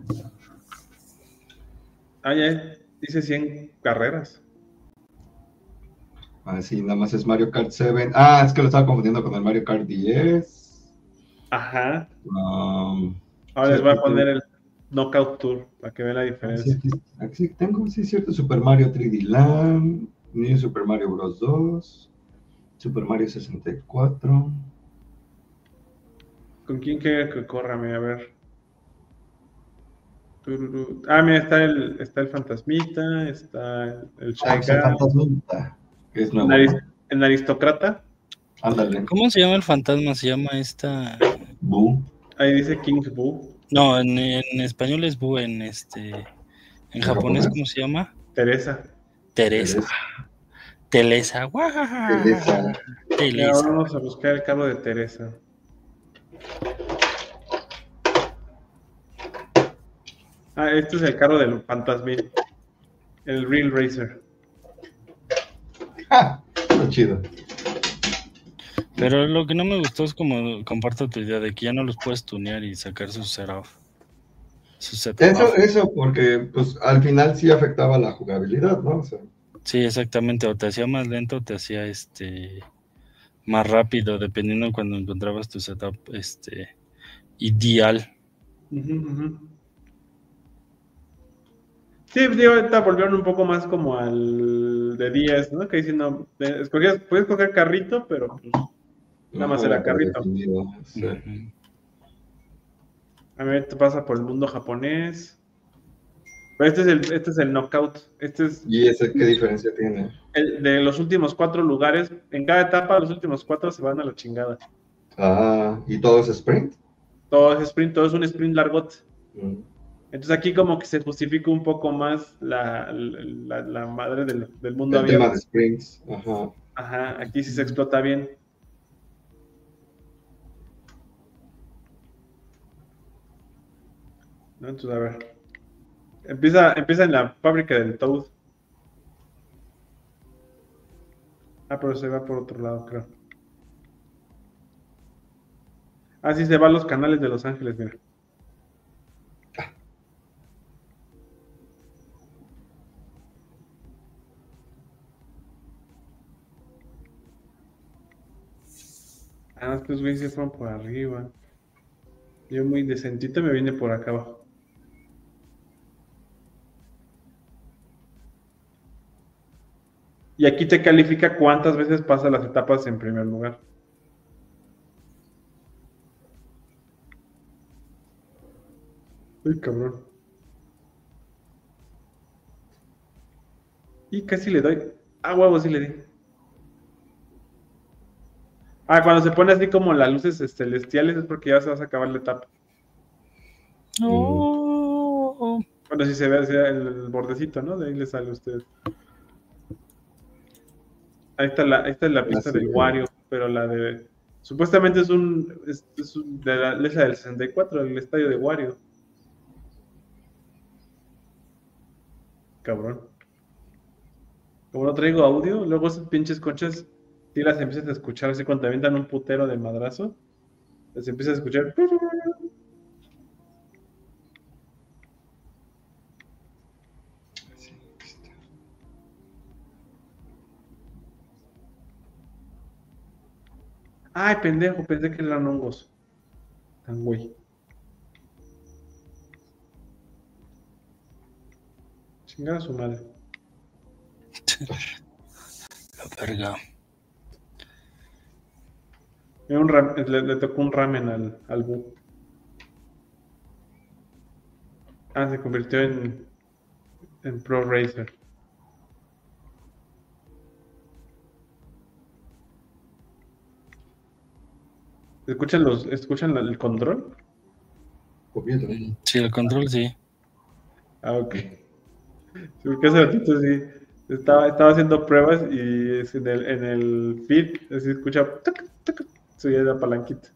Ah, ya. Dice 100 carreras. Así nada más es Mario Kart 7. Ah, es que lo estaba confundiendo con el Mario Kart 10. Ajá. Ahora Sí, les voy aquí a tengo. poner el Knockout Tour para que vean la Sí, diferencia. aquí sí tengo, sí, cierto. Super Mario 3D Land. New Super Mario Bros. 2. Super Mario 64. ¿Con quién quiere que córrame? A ver. Tururú. Ah, mira, está el Fantasmita, está el Ah, Shy pues el Guy, Fantasmita, que es el, nuevo, ¿no? el Aristócrata. Ándale. ¿Cómo se llama el fantasma? Se llama esta. Boo. Ahí dice King's Boo. No, en español es Bu, en ¿En japonés, ¿cómo japonés? se llama? Teresa. Teresa. Teresa. Telesa. Teresa. Mira, Telesa. ahora vamos a buscar el carro de Teresa. Ah, este es el carro del Fantasmita. El Real Racer. ¡Ja! Está chido. Pero lo que no me gustó es como comparto tu idea de que ya no los puedes tunear y sacar su setup. Su setup. Eso porque pues al final sí afectaba la jugabilidad, ¿no? O sea, Sí, exactamente. O te hacía más lento, o te hacía más rápido, dependiendo de cuando encontrabas tu setup ideal. Ujú, ujú. Sí, digo, ahorita volvieron un poco más como al de 10, ¿no? Que diciendo, puedes coger carrito, pero pues nada no más como era carrito. predefinido. Sí. Ujú. A ver, te pasa por el mundo japonés. Pero este es el knockout. Este es ¿Y ese qué diferencia tiene? de los últimos 4 lugares. En cada etapa, los últimos 4 se van a la chingada. Ah, ¿y todo es sprint? Todo es sprint, todo es un sprint largote. Mm. Entonces aquí como que se justifica un poco más la madre del mundo El tema de abierto. sprints, ajá. Ajá, aquí sí se explota bien. ¿no? Entonces, a ver. Empieza en la fábrica del Toad. Ah, pero se va por otro lado, creo. Ah, sí, se va a los canales de Los Ángeles, mira. Ah, estos güeyes se fueron por arriba. Yo muy decentito me vine por acá abajo. Y aquí te califica cuántas veces pasas las etapas en primer lugar. Uy, cabrón. Y casi le doy. Ah, huevo, sí le di. Ah, cuando se pone así como las luces celestiales es porque ya se vas a acabar la etapa. Oh. Bueno, si se ve así el bordecito, ¿no? De ahí le sale a usted. Ahí está la pista Así del es. Wario, pero la de... Supuestamente es la del 64, el estadio de Wario. Cabrón. Como no traigo audio, luego esas pinches conchas, si las empiezas a escuchar así cuando te avientan un putero de madrazo, las empiezas a escuchar. Sí, está. Ay, pendejo, pensé que eran hongos. Tan güey. Chingada su madre. La verga. Mira, le tocó un ramen al Bu. Ah, se convirtió en Pro Racer. ¿Escuchan el control? Poquito. Sí, el control sí. Ah, ok. Sí, porque hace ratito sí. Estaba haciendo pruebas y en el feed así escucha tuc, tuc, subía la palanquita.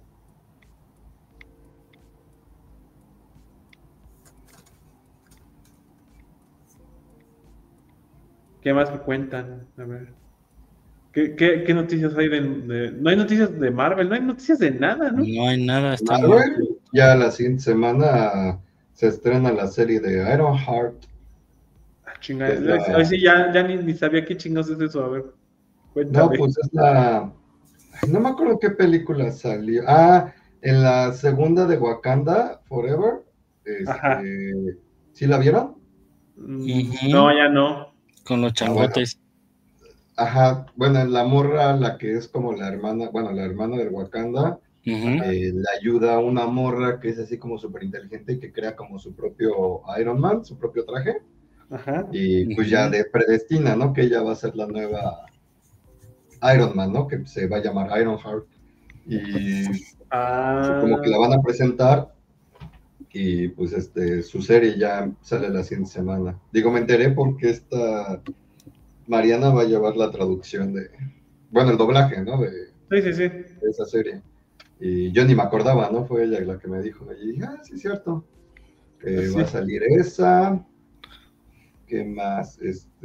¿Qué más me cuentan? A ver. ¿Qué noticias hay no hay noticias de Marvel, no hay noticias de nada, ¿no? No hay nada, está Marvel, ya la siguiente semana se estrena la serie de Ironheart. Ah, Que chingada. es la... Hoy sí ya ni sabía qué chingados es eso. A ver, No, cuéntame. pues es la... Ay, no me acuerdo qué película salió. Ah, en la segunda de Wakanda Forever. Ajá. ¿Sí la vieron? No, ya no. con los Ah, bueno. changotes. Ajá, bueno, la morra, la que es como la hermana, bueno, la hermana de Wakanda, Ujú. le ayuda a una morra que es así como súper inteligente y que crea como su propio Iron Man, su propio traje, Ajá. y pues ya predestina, ¿no? Que ella va a ser la nueva Iron Man, ¿no? Que se va a llamar Ironheart. Y como que la Ah, van a presentar y pues su serie ya sale la siguiente semana. Digo, me enteré porque esta Mariana va a llevar la traducción bueno, el doblaje, ¿no? De sí. esa serie. Y yo ni me acordaba, ¿no? Fue ella la que me dijo. Y dije, sí, es cierto. Va Sí. a salir esa. ¿Qué más?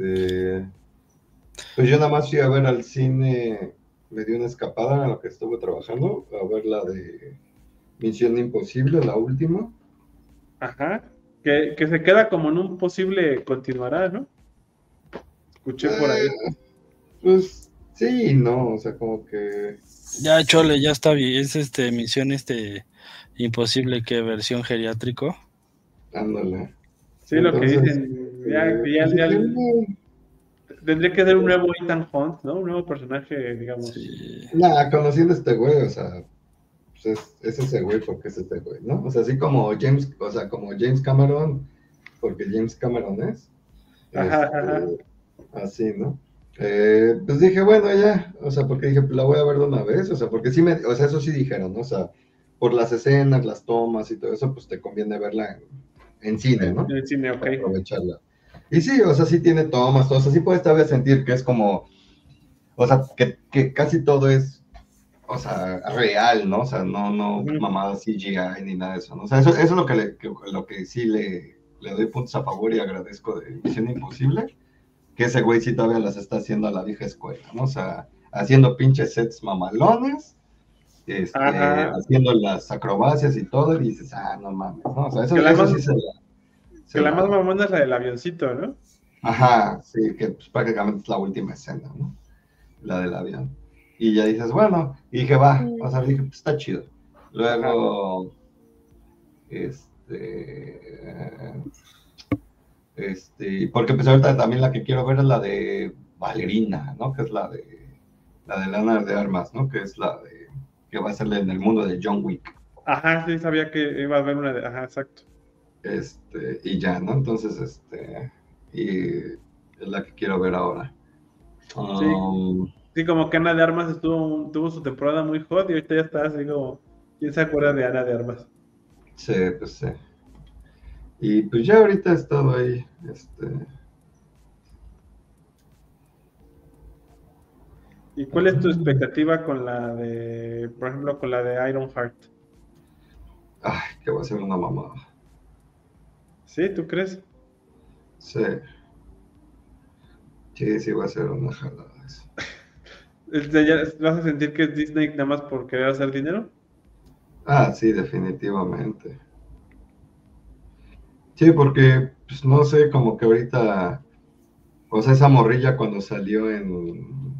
Pues yo nada más fui a ver al cine, me di una escapada a lo que estuve trabajando, a ver la de Misión Imposible, la última. Ajá. Que se queda como en un posible continuará, ¿no? Escuché por ahí. Pues sí, no, o sea, como que... Ya, chole, ya está bien. Es misión imposible que versión geriátrico. Ándale. Sí, lo que Entonces, dicen. Ya pues dije, tendría que ser un nuevo Ethan Hunt, ¿no? Un nuevo personaje, digamos. Sí. nada, conociendo a este güey, o sea, pues es ese güey porque es este güey, ¿no? O sea, así como como James Cameron, porque James Cameron es, Ajá. así, ¿no? Pues dije, bueno, ya, o sea, porque dije, pues la voy a ver de una vez, o sea, porque sí o sea, eso sí dijeron, ¿no? O sea, por las escenas, las tomas y todo eso, pues te conviene verla en cine, En ¿no? el cine, ok. Para aprovecharla. Y sí, o sea, sí tiene tomas, todo, o sea, sí puedes todavía sentir que es como, o sea, que casi todo es, o sea, real, ¿no? O sea, no mamada CGI ni nada de eso, ¿no? O sea, eso es lo que sí le doy puntos a favor y agradezco de Misión Imposible, que ese güey sí todavía las está haciendo a la vieja escuela, ¿no? O sea, haciendo pinches sets mamalones, haciendo las acrobacias y todo, y dices, no mames, ¿no? O sea, eso sí que la más mamona es la del avioncito, ¿no? Ajá, sí, que pues, prácticamente es la última escena, ¿no? La del avión. Y ya dices, bueno, y dije, va, o sea, dije, pues está chido. Luego, porque pues ahorita también la que quiero ver es la de Ballerina, ¿no? Que es la de Ana de Armas, ¿no? Que es la de, que va a ser en el mundo de John Wick. Ajá, sí, sabía que iba a haber una de, ajá, exacto. Y ya, ¿no? Entonces, y es la que quiero ver ahora. Sí, como que Ana de Armas tuvo su temporada muy hot y ahorita ya está así como, ¿quién se acuerda de Ana de Armas? Sí, pues sí. Y pues ya ahorita he estado ahí, ¿Y cuál es tu expectativa con la de, por ejemplo, con la de Ironheart? Ay, que va a ser una mamada. ¿Sí? ¿Tú crees? Sí. Sí, va a ser una jalada eso. ¿Vas a sentir que es Disney nada más por querer hacer dinero? Sí, definitivamente. Sí, porque, pues no sé, como que ahorita, o sea, esa morrilla cuando salió en...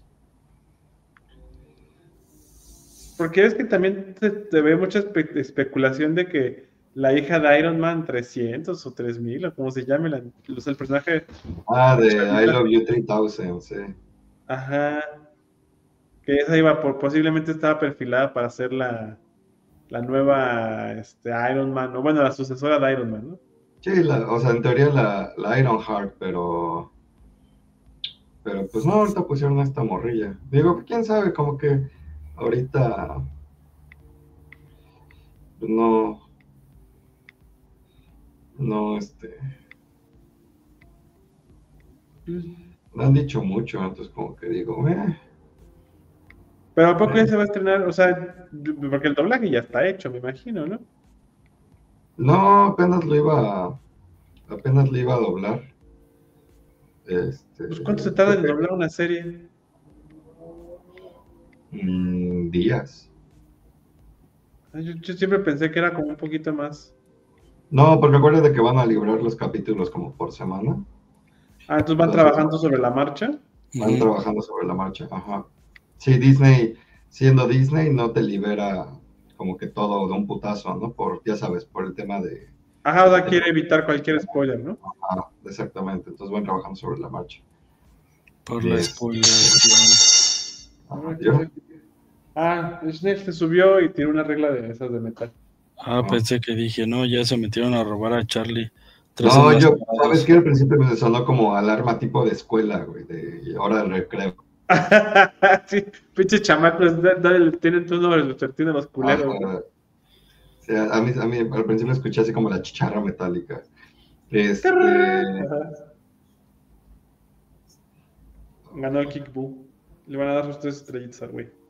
Porque es que también te ve mucha especulación de que la hija de Iron Man 300 o 3000 o como se llame, el personaje. de I Love You 3000, sí. Ajá. Que esa posiblemente estaba perfilada para ser la nueva Iron Man, o bueno, la sucesora de Iron Man, ¿no? Sí, o sea, en teoría la Ironheart, pero pues no, ahorita pusieron a esta morrilla. Digo, quién sabe, como que ahorita no, no, no han dicho mucho, entonces como que digo, Pero ¿a poco ya se va a estrenar? O sea, porque el doblaje ya está hecho, me imagino, ¿no? no, apenas lo iba a doblar. Pues ¿cuánto se tarda en doblar una serie? Días. Yo siempre pensé que era como un poquito más. No, porque acuérdate que van a librar los capítulos como por semana. Entonces van trabajando sobre la marcha. Van trabajando sobre la marcha, ajá. Sí, Disney, siendo Disney, no te libera como que todo de un putazo, ¿no? Ya sabes, por el tema de... Ajá, o sea, quiere evitar cualquier spoiler, ¿no? Ajá, exactamente. Entonces van trabajando sobre la marcha. Por la spoileración. Snell se subió y tiró una regla de esas de metal. Pensé que dije, no, ya se metieron a robar a Charlie. No, ¿sabes qué? Al principio me sonó como alarma tipo de escuela, güey, de hora de recreo. Sí, pinches chamacos, tienen tus nombres, tienen los culeros. O sea, a mí al principio escuché así como la chicharra metálica. Ganó el Kickboo. Le van a dar sus 3 estrellitas al güey.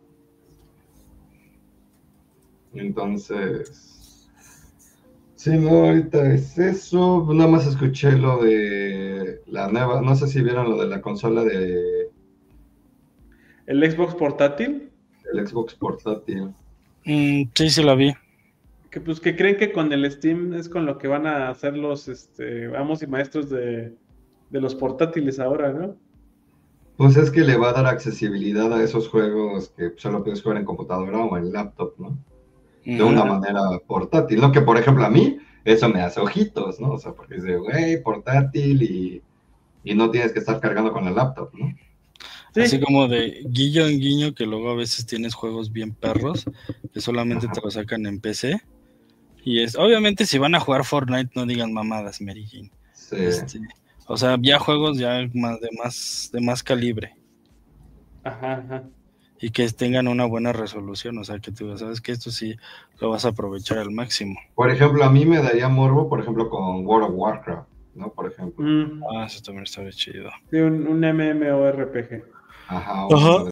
Entonces, sí, no, ahorita es eso. Nada más escuché lo de la nueva, no sé si vieron lo de la consola de... ¿El Xbox portátil? El Xbox portátil. Sí, la vi. Que creen que con el Steam es con lo que van a hacer los amos y maestros de los portátiles ahora, ¿no? Pues es que le va a dar accesibilidad a esos juegos que solo puedes jugar en computadora o en laptop, ¿no? De una manera portátil, ¿no? Que por ejemplo a mí eso me hace ojitos, ¿no? O sea, porque es de, güey, portátil y no tienes que estar cargando con la laptop, ¿no? Sí. Así como de guiño en guiño, que luego a veces tienes juegos bien perros que solamente te lo sacan en PC. Y obviamente si van a jugar Fortnite no digan mamadas, Mary Jane. Sí. O sea, ya juegos ya de más calibre. Ajá. Y que tengan una buena resolución, o sea, que tú sabes que esto sí lo vas a aprovechar al máximo. Por ejemplo, a mí me daría morbo, por ejemplo, con World of Warcraft, ¿no? Por ejemplo. Eso también estaría chido. Sí, un MMORPG. Ajá.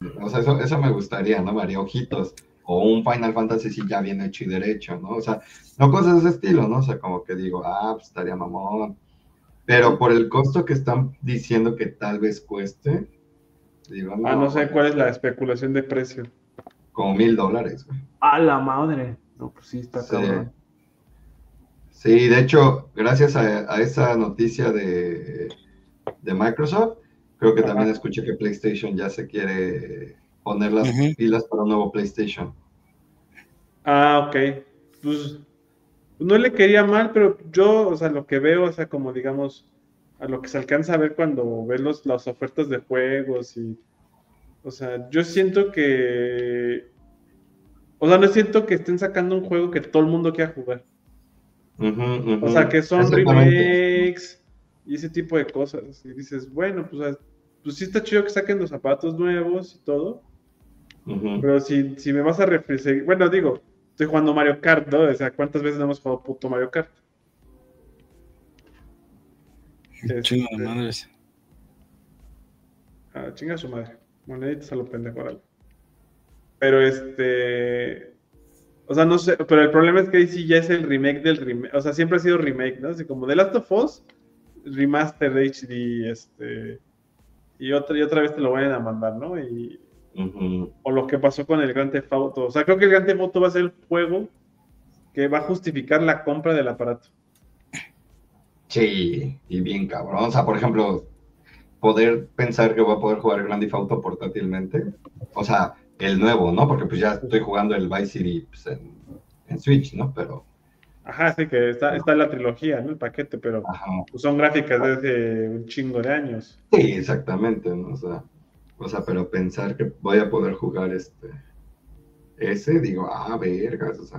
O sea, eso me gustaría, ¿no? María Ojitos. O un Final Fantasy sí ya bien hecho y derecho, ¿no? O sea, no cosas de ese estilo, ¿no? O sea, como que digo, pues estaría mamón. Pero por el costo que están diciendo que tal vez cueste, digo, No no, sé cuál es la especulación de precio. como $1,000, güey. ¡A la madre! No, pues sí, está Sí. cabrón. Sí, de hecho, gracias a esa noticia de Microsoft, creo que también escuché que PlayStation ya se quiere poner las pilas para un nuevo PlayStation. Ok. Pues no le quería mal, pero yo, o sea, lo que veo, o sea, como digamos, a lo que se alcanza a ver cuando ves las ofertas de juegos y, o sea, yo siento que, o sea, no siento que estén sacando un juego que todo el mundo quiera jugar. O sea, que son Exactamente. remakes y ese tipo de cosas. Y dices, bueno, pues sí está chido que saquen los zapatos nuevos y todo, pero si me vas a refrescar, bueno, digo, estoy jugando Mario Kart, ¿no? O sea, ¿cuántas veces no hemos jugado puto Mario Kart? Chingo de madres. Chinga su madre. Moneditas a lo pendejo, órale. Pero o sea, no sé, pero el problema es que ahí sí ya es el remake del remake. O sea, siempre ha sido remake, ¿no? Así como The Last of Us, Remastered HD, y otra vez te lo vayan a mandar, ¿no? O lo que pasó con el Grand Theft Auto. O sea, creo que el Grand Theft Auto va a ser el juego que va a justificar la compra del aparato. Sí, y bien cabrón. O sea, por ejemplo, poder pensar que voy a poder jugar Grand Theft Auto portátilmente. O sea, el nuevo, ¿no? Porque pues ya estoy jugando el Vice City pues, en Switch, ¿no? Pero... Ajá, sí que está la trilogía, ¿no? El paquete, pero pues son gráficas desde un chingo de años. Sí, exactamente, ¿no? O sea, pero pensar que voy a poder jugar ese, digo, vergas, o sea,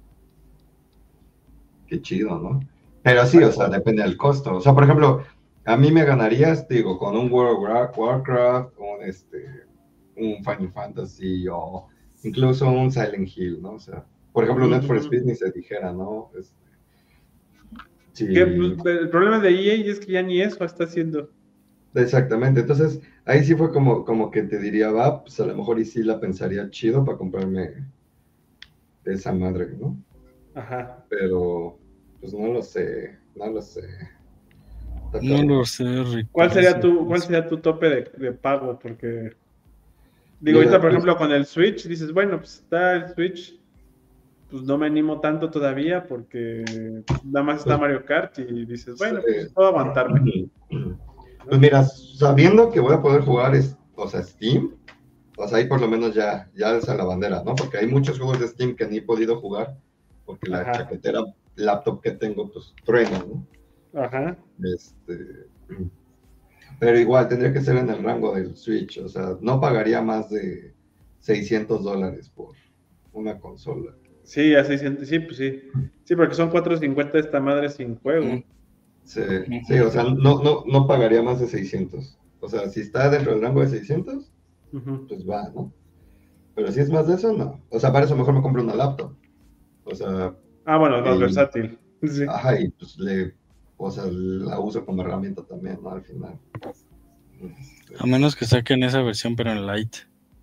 qué chido, ¿no? Pero sí, o sea, depende del costo. O sea, por ejemplo, a mí me ganarías, digo, con un World of Warcraft, un Final Fantasy o incluso un Silent Hill, ¿no? O sea, por ejemplo, Need for Speed ni se dijera, ¿no? Sí. Pues, el problema de EA es que ya ni eso está haciendo. Exactamente, entonces ahí sí fue como que te diría, pues a lo mejor y sí la pensaría chido para comprarme esa madre, ¿no? Ajá. Pero, pues no lo sé. No lo sé, Rick. ¿Cuál sería tu tope de pago? Porque, digo, Mira, ahorita, por pues, ejemplo, con el Switch, dices, bueno, pues está el Switch, pues no me animo tanto todavía porque nada más está Mario Kart y dices, bueno, pues puedo aguantarme. pues mira, sabiendo que voy a poder jugar, o sea, Steam, o sea, ahí por lo menos ya alza la bandera, ¿no? Porque hay muchos juegos de Steam que ni he podido jugar, porque la chaquetera laptop que tengo, pues, truena, ¿no? Ajá. Pero igual tendría que ser en el rango del Switch, o sea, no pagaría más de $600 por una consola. Sí, a 600, sí, pues sí. Sí, porque son 450 esta madre sin juego. Sí, o sea, no pagaría más de 600. O sea, si está dentro del rango de 600, pues va, ¿no? Pero si es más de eso, no. O sea, para eso mejor me compro una laptop. O sea... bueno, más versátil. Sí. Ajá, y pues o sea, la uso como herramienta también, ¿no? Al final. A menos que saquen esa versión, pero en light.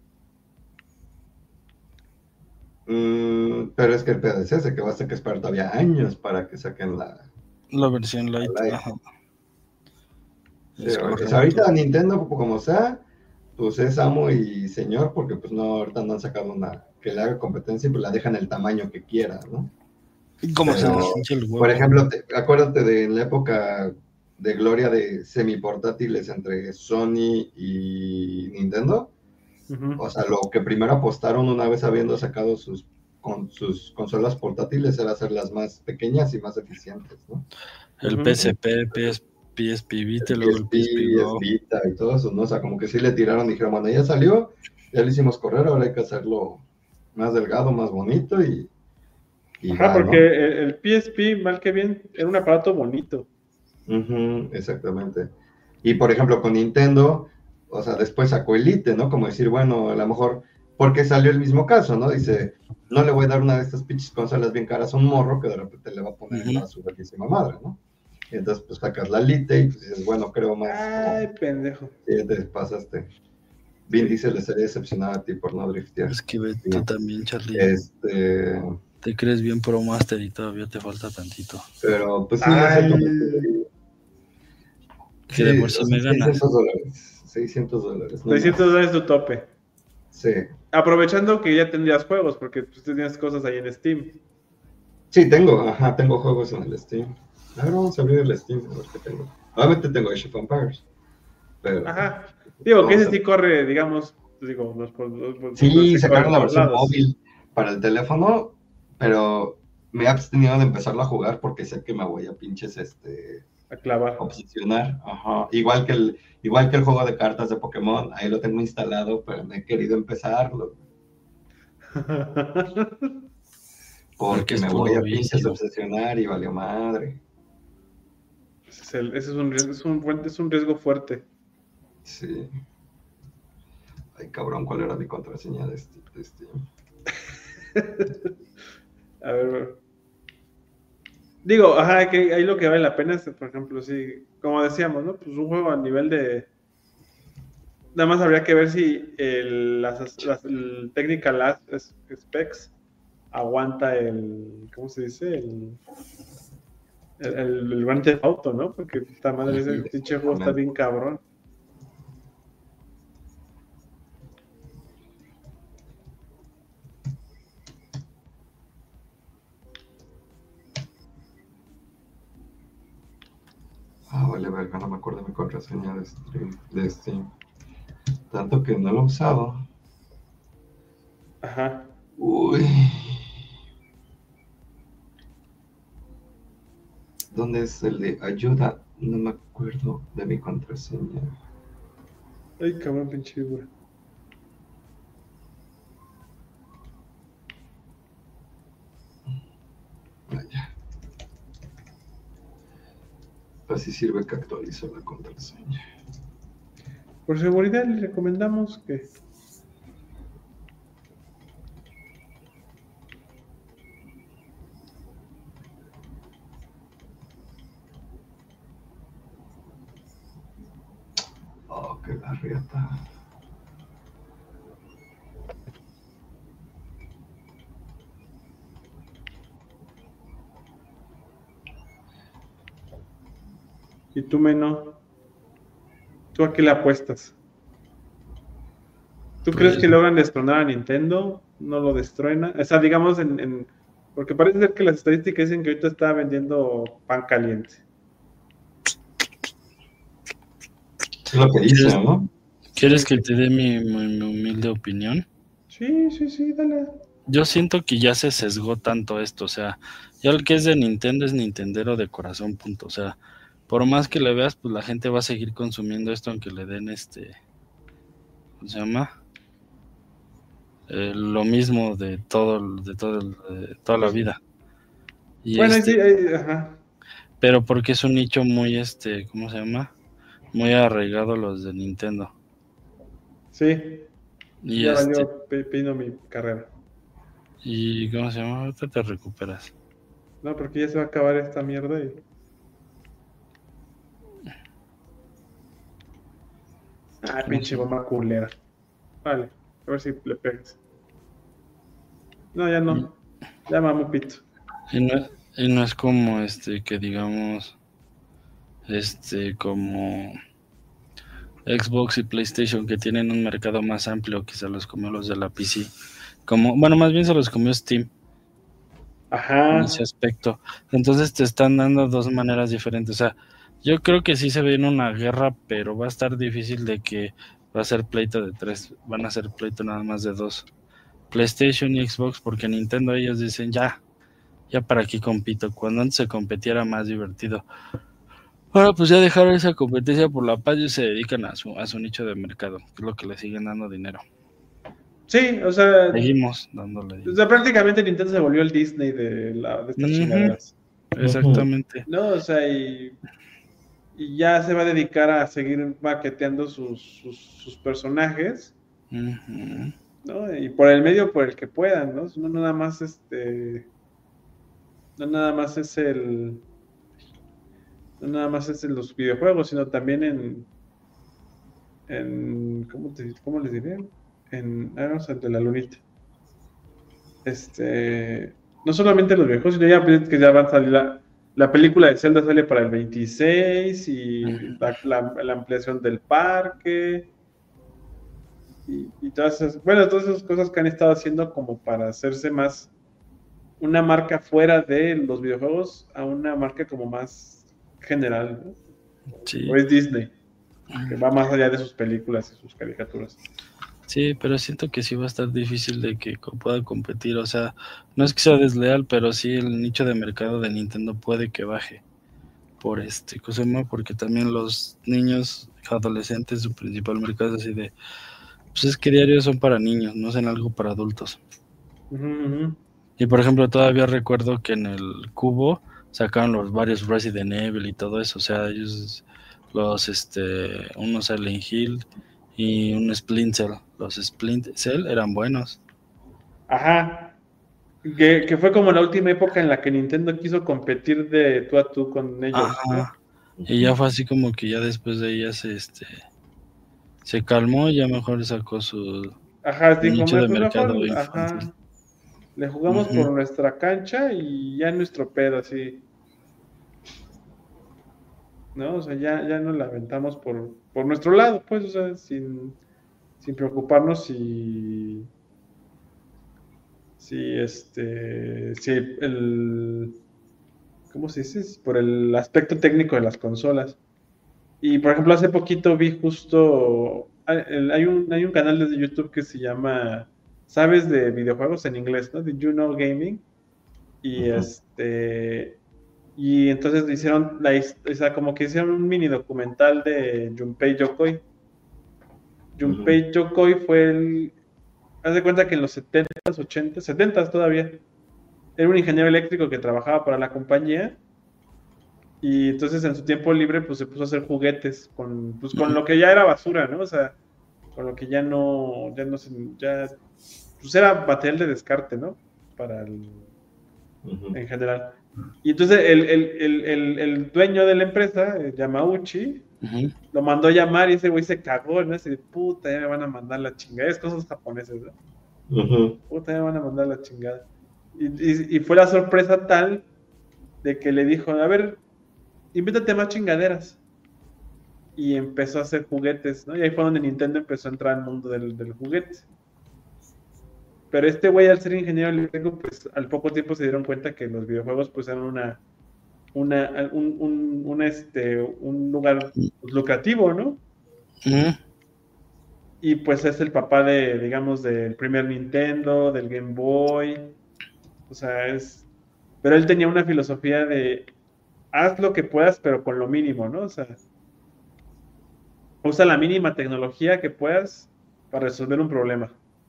Pero es que el pedo es ese, que va a tener que esperar todavía años para que saquen la versión light. Ajá. Sí, o sea, ahorita Nintendo, como sea, pues es amo y señor, porque pues no, ahorita no han sacado una que le haga competencia y pues la dejan el tamaño que quiera, ¿no? Como se les hincha el huevo. Por ejemplo, acuérdate de en la época de gloria de semiportátiles entre Sony y Nintendo. O sea, lo que primero apostaron una vez habiendo sacado sus consolas portátiles era hacerlas más pequeñas y más eficientes, ¿no? El PSP, PSP Vita, luego el PSP Go. Vita y todo eso, ¿no? O sea, como que sí le tiraron y dijeron, bueno, ya salió, ya lo hicimos correr, ahora hay que hacerlo más delgado, más bonito y porque ¿no? el PSP, mal que bien, era un aparato bonito. Exactamente. Y por ejemplo, con Nintendo, o sea, después sacó Elite, ¿no? Como decir, bueno, a lo mejor, porque salió el mismo caso, ¿no? Dice, no le voy a dar una de estas pinches consolas bien caras a un morro que de repente le va a poner a su bellísima madre, ¿no? Y entonces, pues sacas la Elite y pues dices, bueno, creo más. Ay, pendejo. Sí, te pasaste. Vin Diesel estaría decepcionado a ti por no driftear. Es que Sí. tú también, Charlie. Te crees bien Pro Master y todavía te falta tantito. Pero pues sí, Ay. Que de por sí me ganas. $600. no $600 más. es tu tope. Sí. Aprovechando que ya tendrías juegos, porque pues, tú tienes cosas ahí en Steam. Sí, tengo juegos en el Steam. A ver, vamos a abrir el Steam, a ver qué tengo. Obviamente tengo Age of Empires. Pero, Ajá. Digo, que vamos ese a sí ver. corre, digamos, digo, Sí, se corre sacaron en la todos versión lados. móvil para el teléfono, pero me he abstenido de empezarlo a jugar porque sé que me voy a pinches A clavar. obsesionar. Ajá. Igual que el juego de cartas de Pokémon, ahí lo tengo instalado, pero no he querido empezarlo porque Es me puro voy a pinches vicio. obsesionar y valió madre. Ese es un riesgo, es un riesgo fuerte. Sí. Ay, cabrón, ¿cuál era mi contraseña de Steam? A ver. Digo, ajá, que ahí lo que vale la pena es, por ejemplo, sí, como decíamos, ¿no? Pues un juego a nivel de. Nada más habría que ver si el Technical Specs aguanta ¿cómo se dice? El Grand Theft Auto, ¿no? Porque esta madre, ese Sí, pinche juego está bien cabrón. Vale, verga, no me acuerdo de mi contraseña de Steam. Tanto que no lo he usado. Ajá. Uy. ¿Dónde es el de ayuda? No me acuerdo de mi contraseña. Ay, cabrón, pinche güey. Ya. Así sirve que actualizo la contraseña. Por seguridad le recomendamos que. Oh, qué la riata. Y tú, Meno, ¿tú a qué le apuestas? ¿Tú crees que logran destronar a Nintendo? ¿No lo destruena? O sea, digamos, porque parece ser que las estadísticas dicen que ahorita está vendiendo pan caliente. Es lo que dice, ¿no? ¿Quieres que te dé mi humilde opinión? Sí, dale. Yo siento que ya se sesgó tanto esto, o sea, ya el que es de Nintendo es nintendero de corazón, punto. O sea, por más que le veas, pues la gente va a seguir consumiendo esto aunque le den ¿cómo se llama? Lo mismo de toda la vida. Y Bueno, sí, ajá. pero porque es un nicho muy, ¿cómo se llama? Muy arraigado los de Nintendo. Sí, Y ya valió pepino mi carrera. y ¿cómo se llama? Ahorita te recuperas. No, porque ya se va a acabar esta mierda y. Ah, pinche bomba culera. Vale, a ver si le pegas. No, ya no. Ya mamo pito. Y no es como que digamos como Xbox y PlayStation que tienen un mercado más amplio que se los comió los de la PC. Bueno, más bien se los comió Steam Ajá. en ese aspecto. Entonces te están dando dos maneras diferentes. O sea, yo creo que sí se viene una guerra, pero va a estar difícil de que va a ser pleito de 3, van a ser pleito nada más de 2. PlayStation y Xbox, porque Nintendo ellos dicen ya para aquí compito. Cuando antes se competía era más divertido. Ahora pues ya dejaron esa competencia por la paz y se dedican a su nicho de mercado, que es lo que le siguen dando dinero. Sí, o sea. Seguimos dándole dinero. O sea, prácticamente Nintendo se volvió el Disney de estas chingaderas. Exactamente. No, o sea, y ya se va a dedicar a seguir maqueteando sus personajes, ¿no? Y por el medio por el que puedan, ¿no? No nada más no nada más es no nada más es en los videojuegos, sino también ¿cómo les diré? Vamos a de la lunita. No solamente los viejos, sino ya que ya van a salir la película de Zelda sale para el 26 y la ampliación del parque y todas esas cosas que han estado haciendo como para hacerse más una marca fuera de los videojuegos a una marca como más general, ¿no? Sí. O es Disney, que va más allá de sus películas y sus caricaturas. Sí, pero siento que sí va a estar difícil de que pueda competir. O sea, no es que sea desleal, pero sí el nicho de mercado de Nintendo puede que baje por porque también los niños adolescentes, su principal mercado es así de, pues es que diarios son para niños, no hacen algo para adultos. Uh-huh. Y por ejemplo, todavía recuerdo que en el Cubo sacaron los varios Resident Evil y todo eso. O sea, ellos unos Silent Hill y un Splinter Cell. Los Splinter Cell eran buenos. Ajá. Que fue como la última época en la que Nintendo quiso competir de tú a tú con ellos. Ajá. Y ya fue así como que ya después de ella se calmó y ya mejor sacó su nicho de mercado infantil. Le jugamos por nuestra cancha y ya nuestro pedo, así. ¿No? O sea, ya nos la aventamos por nuestro lado, pues, o sea, sin preocuparnos si ¿cómo se dice? Por el aspecto técnico de las consolas. Y por ejemplo, hace poquito vi justo, hay un canal de YouTube que se llama, ¿sabes? De videojuegos en inglés, ¿no? De You Know Gaming. Y y entonces hicieron como que hicieron un mini documental de Junpei Yokoi. Junpei Yokoi fue haz de cuenta que en los 70s, 80s, 70s todavía, era un ingeniero eléctrico que trabajaba para la compañía y entonces en su tiempo libre pues se puso a hacer juguetes con lo que ya era basura, ¿no? O sea, con lo que ya pues era material de descarte, ¿no? En general. Y entonces el dueño de la empresa, Yamauchi, lo mandó a llamar y ese güey se cagó, ¿no? Así, puta, ya me van a mandar la chingada. Es cosas japonesas, ¿no? Puta, ya me van a mandar la chingada. Y fue la sorpresa tal de que le dijo, a ver, invéntate más chingaderas. Y empezó a hacer juguetes, ¿no? Y ahí fue donde Nintendo empezó a entrar al mundo del juguete. Pero este güey, al ser ingeniero eléctrico, pues al poco tiempo se dieron cuenta que los videojuegos pues eran un lugar lucrativo, ¿no? Y pues es el papá digamos, del primer Nintendo, del Game Boy. O sea, pero él tenía una filosofía de haz lo que puedas, pero con lo mínimo, ¿no? O sea, usa la mínima tecnología que puedas para resolver un problema.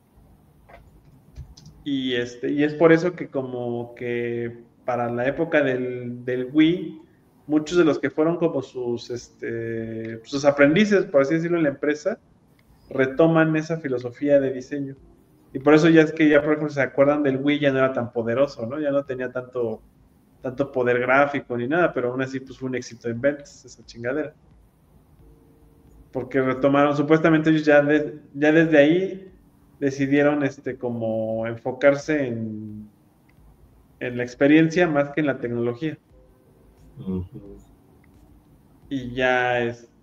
Y es por eso que como que para la época del Wii, muchos de los que fueron como sus aprendices, por así decirlo, en la empresa, retoman esa filosofía de diseño. Y por eso ya es que ya, por ejemplo, se acuerdan del Wii, ya no era tan poderoso, ¿no? Ya no tenía tanto poder gráfico ni nada, pero aún así pues fue un éxito en ventas esa chingadera. Porque retomaron, supuestamente ellos ya desde ahí decidieron como enfocarse en la experiencia más que en la tecnología. Y ya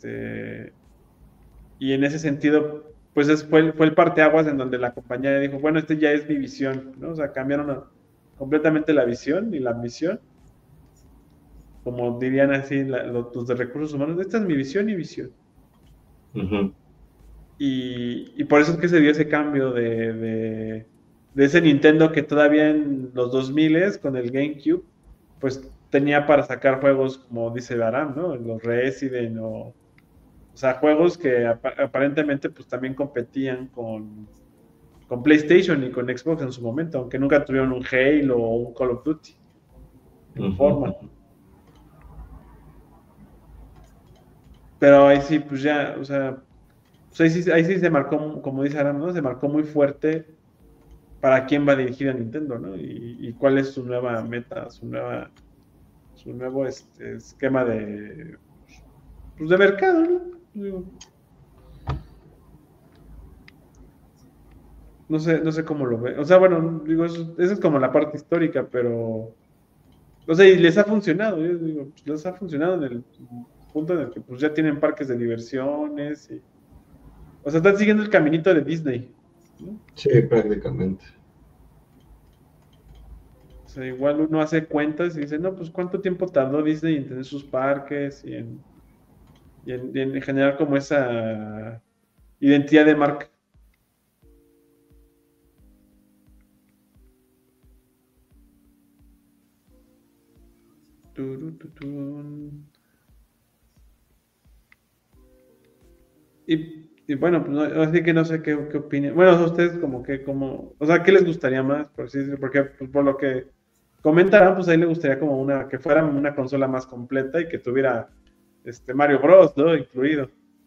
y en ese sentido pues fue el parteaguas en donde la compañía dijo, bueno, ya es mi visión, ¿no? O sea, cambiaron completamente la visión y la misión, como dirían así los de recursos humanos, esta es mi visión y visión. Y por eso es que se dio ese cambio de ese Nintendo que todavía en los 2000 con el GameCube, pues tenía para sacar juegos como dice Baram, ¿no? Los Resident o sea, juegos que aparentemente pues también competían con PlayStation y con Xbox en su momento, aunque nunca tuvieron un Halo o un Call of Duty en forma. Pero ahí sí, pues ya, o sea, pues ahí sí se marcó, como dice Aram, ¿no? Se marcó muy fuerte para quién va dirigida Nintendo, ¿no? Y cuál es su nueva meta, su nuevo esquema de mercado, ¿no? no sé cómo lo ve. O sea, bueno, digo, eso es como la parte histórica, pero, o sea, y les ha funcionado, yo digo, pues, les ha funcionado en el punto en el que pues ya tienen parques de diversiones y, o sea, están siguiendo el caminito de Disney, ¿no? Sí, prácticamente. O sea, igual uno hace cuentas y dice, no, pues cuánto tiempo tardó Disney en tener sus parques y en generar como esa identidad de marca. Turututun. Y bueno, pues así que no sé qué opinan. Bueno, a ustedes como que, como, o sea, ¿qué les gustaría más? Por así decirlo? Porque pues, por lo que comentarán, pues ahí le gustaría como que fuera una consola más completa y que tuviera Mario Bros, ¿no? Incluido.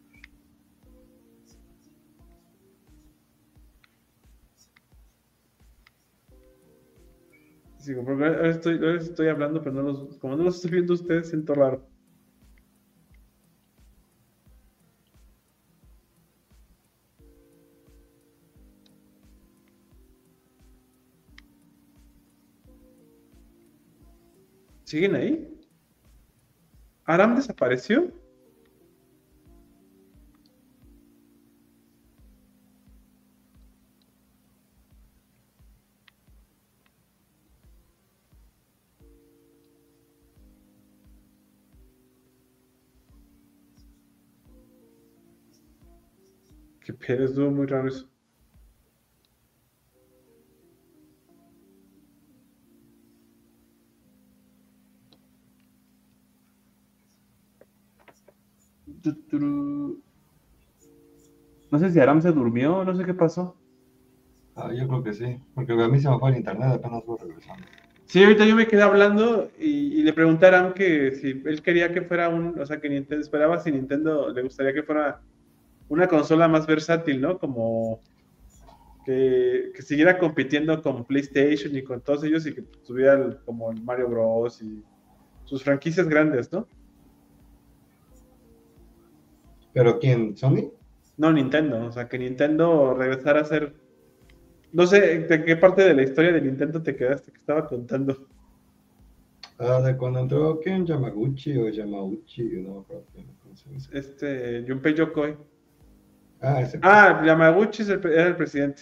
Sí, porque ahora estoy hablando, pero como no los estoy viendo a ustedes, siento raro. ¿Siguen ahí? ¿Aram desapareció? Qué pedo, estuvo muy raro eso. Tuturu. No sé si Aram se durmió, no sé qué pasó. Ah, yo creo que sí, porque a mí se me fue el internet, apenas voy regresando. Sí, ahorita yo me quedé hablando y le pregunté a Aram que si él quería que fuera o sea, que Nintendo esperaba si Nintendo le gustaría que fuera una consola más versátil, ¿no? Como que siguiera compitiendo con PlayStation y con todos ellos y que tuviera como el Mario Bros. Y sus franquicias grandes, ¿no? ¿Pero quién? ¿Sony? No, Nintendo, o sea, que Nintendo regresara a ser... No sé, ¿de qué parte de la historia de Nintendo te quedaste que estaba contando? Ah, de cuando entró, ¿quién? Yamaguchi o Yamauchi, no me acuerdo cómo se dice. Junpei Yokoi. Ah, ese pues. Ah, Yamaguchi era el presidente.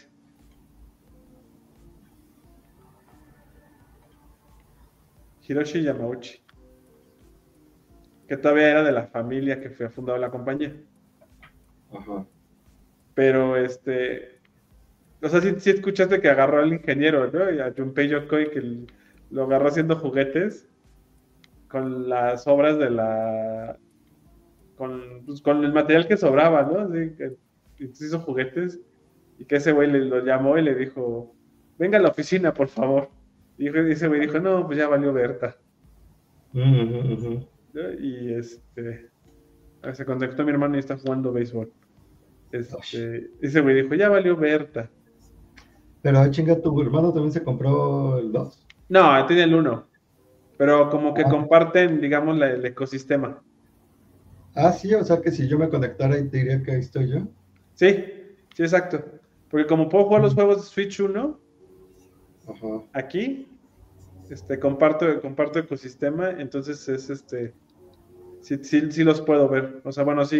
Hiroshi Yamauchi. Que todavía era de la familia que fue fundado la compañía. Ajá. Pero o sea, sí escuchaste que agarró al ingeniero, ¿no? Y a Junpei Yokoi que lo agarró haciendo juguetes con las obras pues, con el material que sobraba, ¿no? Así que hizo juguetes y que ese güey lo llamó y le dijo, venga a la oficina, por favor. Y ese güey dijo, no, pues ya valió Berta. Ujú, ujú. ¿No? Y se contactó a mi hermano y está jugando béisbol. Ush. Ese güey dijo, ya valió Berta. Pero chinga, tu hermano también se compró el 2. No, tiene el uno, pero como que Ah, comparten, digamos, el ecosistema. sí, o sea que si yo me conectara y te diría que ahí estoy yo. Sí, sí, exacto. Porque como puedo jugar los Mm. juegos de Switch uno Ajá. aquí, comparto ecosistema, entonces sí los puedo ver. O sea, bueno,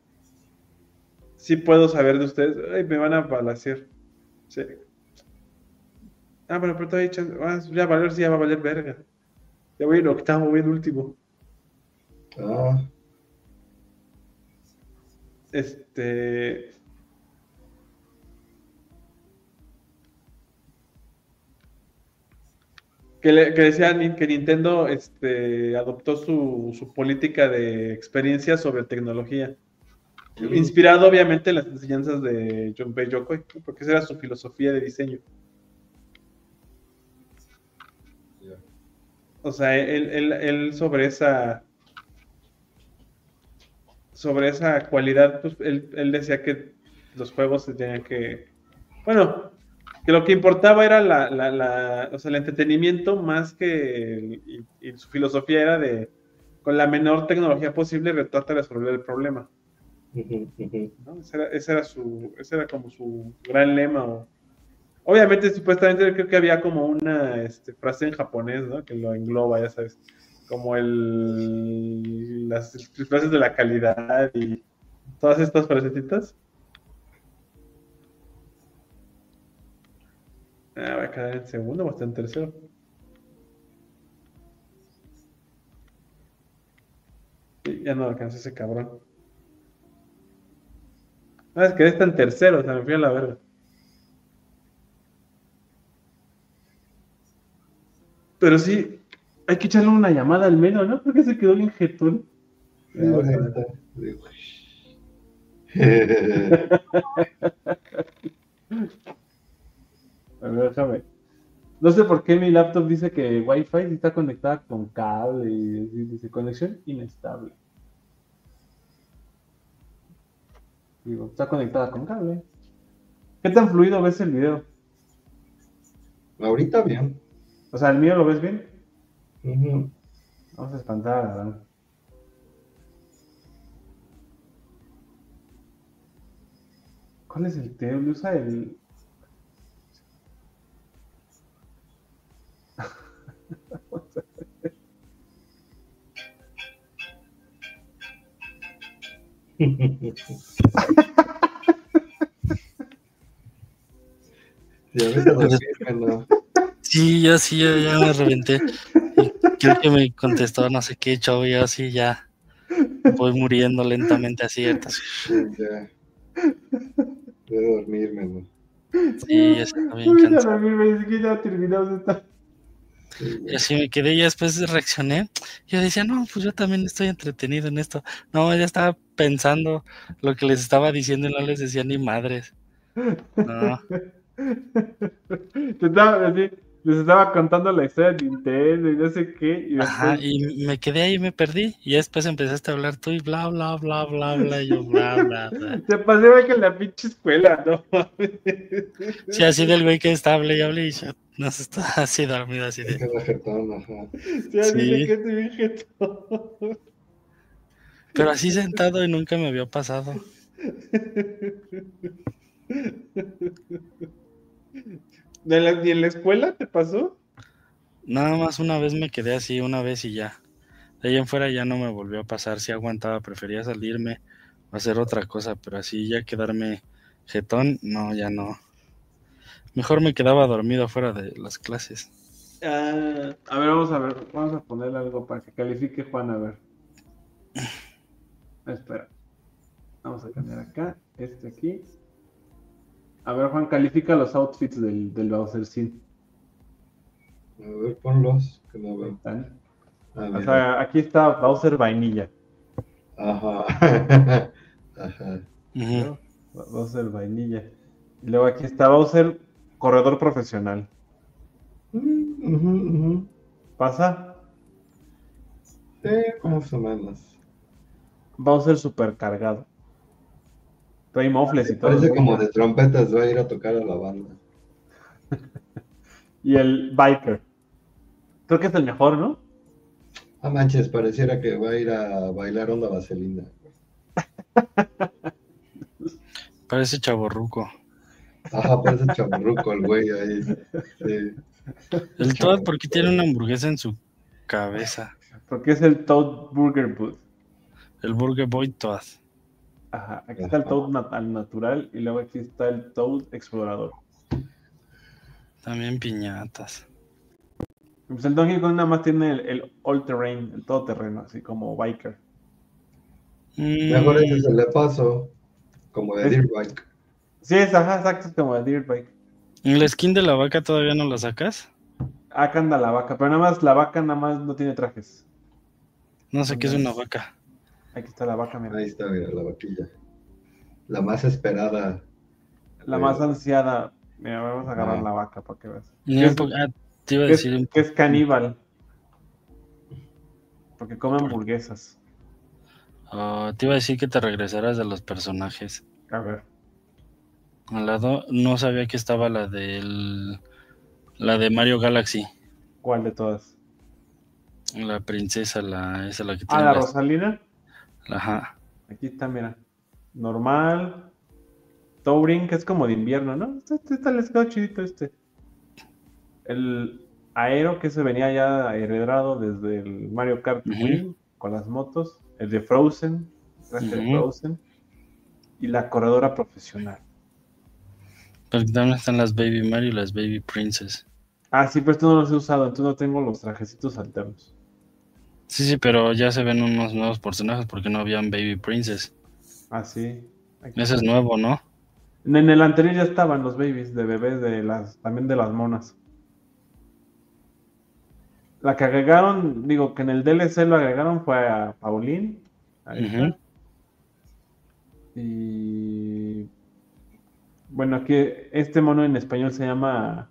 sí puedo saber de ustedes. Ay, me van a balacear. Sí. Ah, pero todavía ya valer, sí, ya va a valer verga. Ya voy en octavo, voy en último. Ah, Este, que decían que Nintendo adoptó su política de experiencia sobre tecnología. mm, Inspirado obviamente en las enseñanzas de Junpei Yokoi, ¿no? Porque esa era su filosofía de diseño. ya. O sea, él sobre esa cualidad, pues él decía que los juegos se tenían bueno, que lo que importaba era o sea, el entretenimiento más que, y su filosofía era con la menor tecnología posible, trata de resolver el problema. Ujú, ujú. ¿No? Ese era como su gran lema Obviamente, supuestamente creo que había como una frase en japonés, ¿no? Que lo engloba, ya sabes, como las frases de la calidad y todas estas frasecitas. Ah, va a quedar en segundo o hasta en tercero. Sí, ya no alcancé ese cabrón. Ah, es que está en tercero, o sea, me fui a la verga. Pero sí, hay que echarle una llamada al menos, ¿no? Porque se quedó el injetón. Sí, ahí está. A ver, déjame. No sé por qué mi laptop dice que Wi-Fi sí está conectada con cable y dice conexión inestable. Digo, está conectada con cable. ¿Qué tan fluido ves el video? Ahorita bien. O sea, ¿el mío lo ves bien? Ujú. Vamos a espantar a Adán. ¿Cuál es el tema? Usa el... Ya vete a dormir, ¿no? Sí, ya me reventé. Y creo que me contestó no sé qué, chavo, y así ya voy muriendo lentamente así. Sí, ya. Voy a dormirme, ¿no? Sí, ya está bien Uy, ya cansado. dormí, me dice que ya terminamos esta... Sí, Y ya. así me quedé y después reaccioné. Yo decía, no, pues yo también estoy entretenido en esto. No, ya estaba pensando lo que les estaba diciendo y no les decía ni madres. No, Les estaba contando la historia de Nintendo y no sé qué, y ajá, después y me quedé ahí y me perdí. Y después empezaste a hablar tú y bla, bla, bla, bla, bla, y yo bla, bla, bla. te pasé igual que en la pinche escuela, ¿no? Sí, así del güey que está, hablé y ya no se está así dormido, así Es de. que la jetón, ajá. Sí, así se Sí, quedó bien jetón. pero así sentado y nunca me había pasado. ¿Y en la escuela te pasó? Nada más una vez me quedé así, una vez y ya. De ahí en fuera ya no me volvió a pasar, sí aguantaba, prefería salirme o hacer otra cosa, pero así ya quedarme jetón, no, ya no. Mejor me quedaba dormido fuera de las clases. Ah, a ver, vamos a ponerle algo para que califique Juan, a ver. Espera, vamos a cambiar acá, aquí. A ver, Juan, califica los outfits del Bowser Sin. A ver, ponlos, que no Ahí veo. están. Ah, O mira. sea, aquí está Bowser Vainilla. Ajá. Ajá. Ujú. ¿No? Bowser Vainilla. Y luego aquí está Bowser Corredor Profesional. Ujú, ujú. ¿Pasa? Sí, más o menos. Bowser Supercargado. Trae mofles y todo el Parece como Bowser. de trompetas, va a ir a tocar a la banda. Y el Biker. Creo que es el mejor, ¿no? Ah, manches, pareciera que va a ir a bailar onda vaselina. Parece chavorruco. Ajá, parece chaburruco el güey ahí. Sí, El Toad porque tiene chaburruco. una hamburguesa en su cabeza. Porque es el Toad Burger Booth. El Burger Boy Toad. Ajá, aquí está el Ajá. Toad al natural y luego aquí está el Toad Explorador. También piñatas. Pues el Donkey Kong nada más tiene el all terrain, el todoterreno, así como biker. Mejor ese Mm, se le paso, como de Es, Dirt Bike. sí, es, ajá, exacto, es como el Dirt Bike. ¿En la skin de la vaca todavía no la sacas? Acá anda la vaca, pero nada más la vaca nada más no tiene trajes. No sé qué es ¿Dónde una es? vaca. Aquí está la vaca, mira. Ahí está, mira, la vaquilla. La más esperada. La más ansiada. Mira, vamos a agarrar la vaca para que veas. Ni un poco, te iba a decir un Que es poco. caníbal, porque come hamburguesas. Te iba a decir que te regresaras de los personajes. A ver, Al lado no sabía que estaba la de Mario Galaxy, ¿cuál de todas? la princesa, esa la que Ah, tiene la las, Rosalina. ajá. Aquí está, mira. Normal. Touring, que es como de invierno, ¿no? Les quedó chidito este. El Aero, que se venía ya heredado desde el Mario Kart Wii, con las motos. El de Frozen, traje de Frozen. Y la corredora profesional. Porque también están las Baby Mario y las Baby Princess. Ah, sí, pero esto no los he usado, entonces no tengo los trajecitos alternos. Sí, pero ya se ven unos nuevos personajes porque no habían Baby Princess. Ah, sí. Ese es nuevo, ¿no? En el anterior ya estaban los babies de bebés también de las monas. La que agregaron, digo que en el DLC lo agregaron fue a Pauline. Ahí está. Y bueno, aquí este mono en español se llama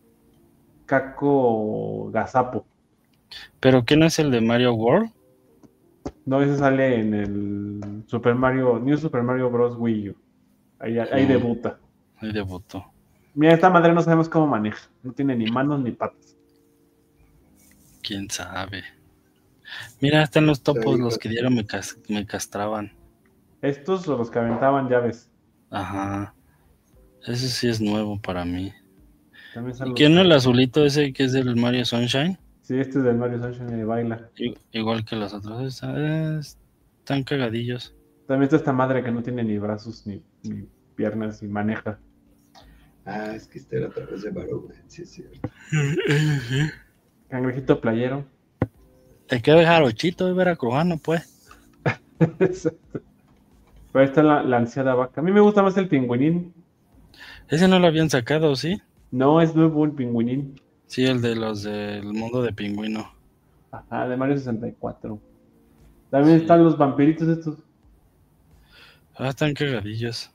Caco Gazapo. ¿Pero qué no es el de Mario World? No, ese sale en el New Super Mario Bros. Wii U. Ahí debuta. Ahí debutó. Mira, esta madre no sabemos cómo maneja. No tiene ni manos ni patas. ¿Quién sabe? Mira, están los topos, los que dieron me castraban. Estos o los que aventaban llaves. Ajá. Ese sí es nuevo para mí. También ¿Y quién no el azulito ese que es del Mario Sunshine? Sí, este es del Mario Sunshine y baila. Igual que los otros. Están cagadillos. También está esta madre que no tiene ni brazos ni piernas y maneja. Ah, es que este era a través de Barovia, sí es cierto. Cangrejito playero. Hay que dejar ochito y veracrujano, pues. Exacto. Pero ahí está la ansiada vaca. A mí me gusta más el pingüinín. Ese no lo habían sacado, ¿sí? No, es nuevo el pingüinín. Sí, el de los del mundo de pingüino. Ajá, de Mario 64. También están los vampiritos estos. Están cagadillos.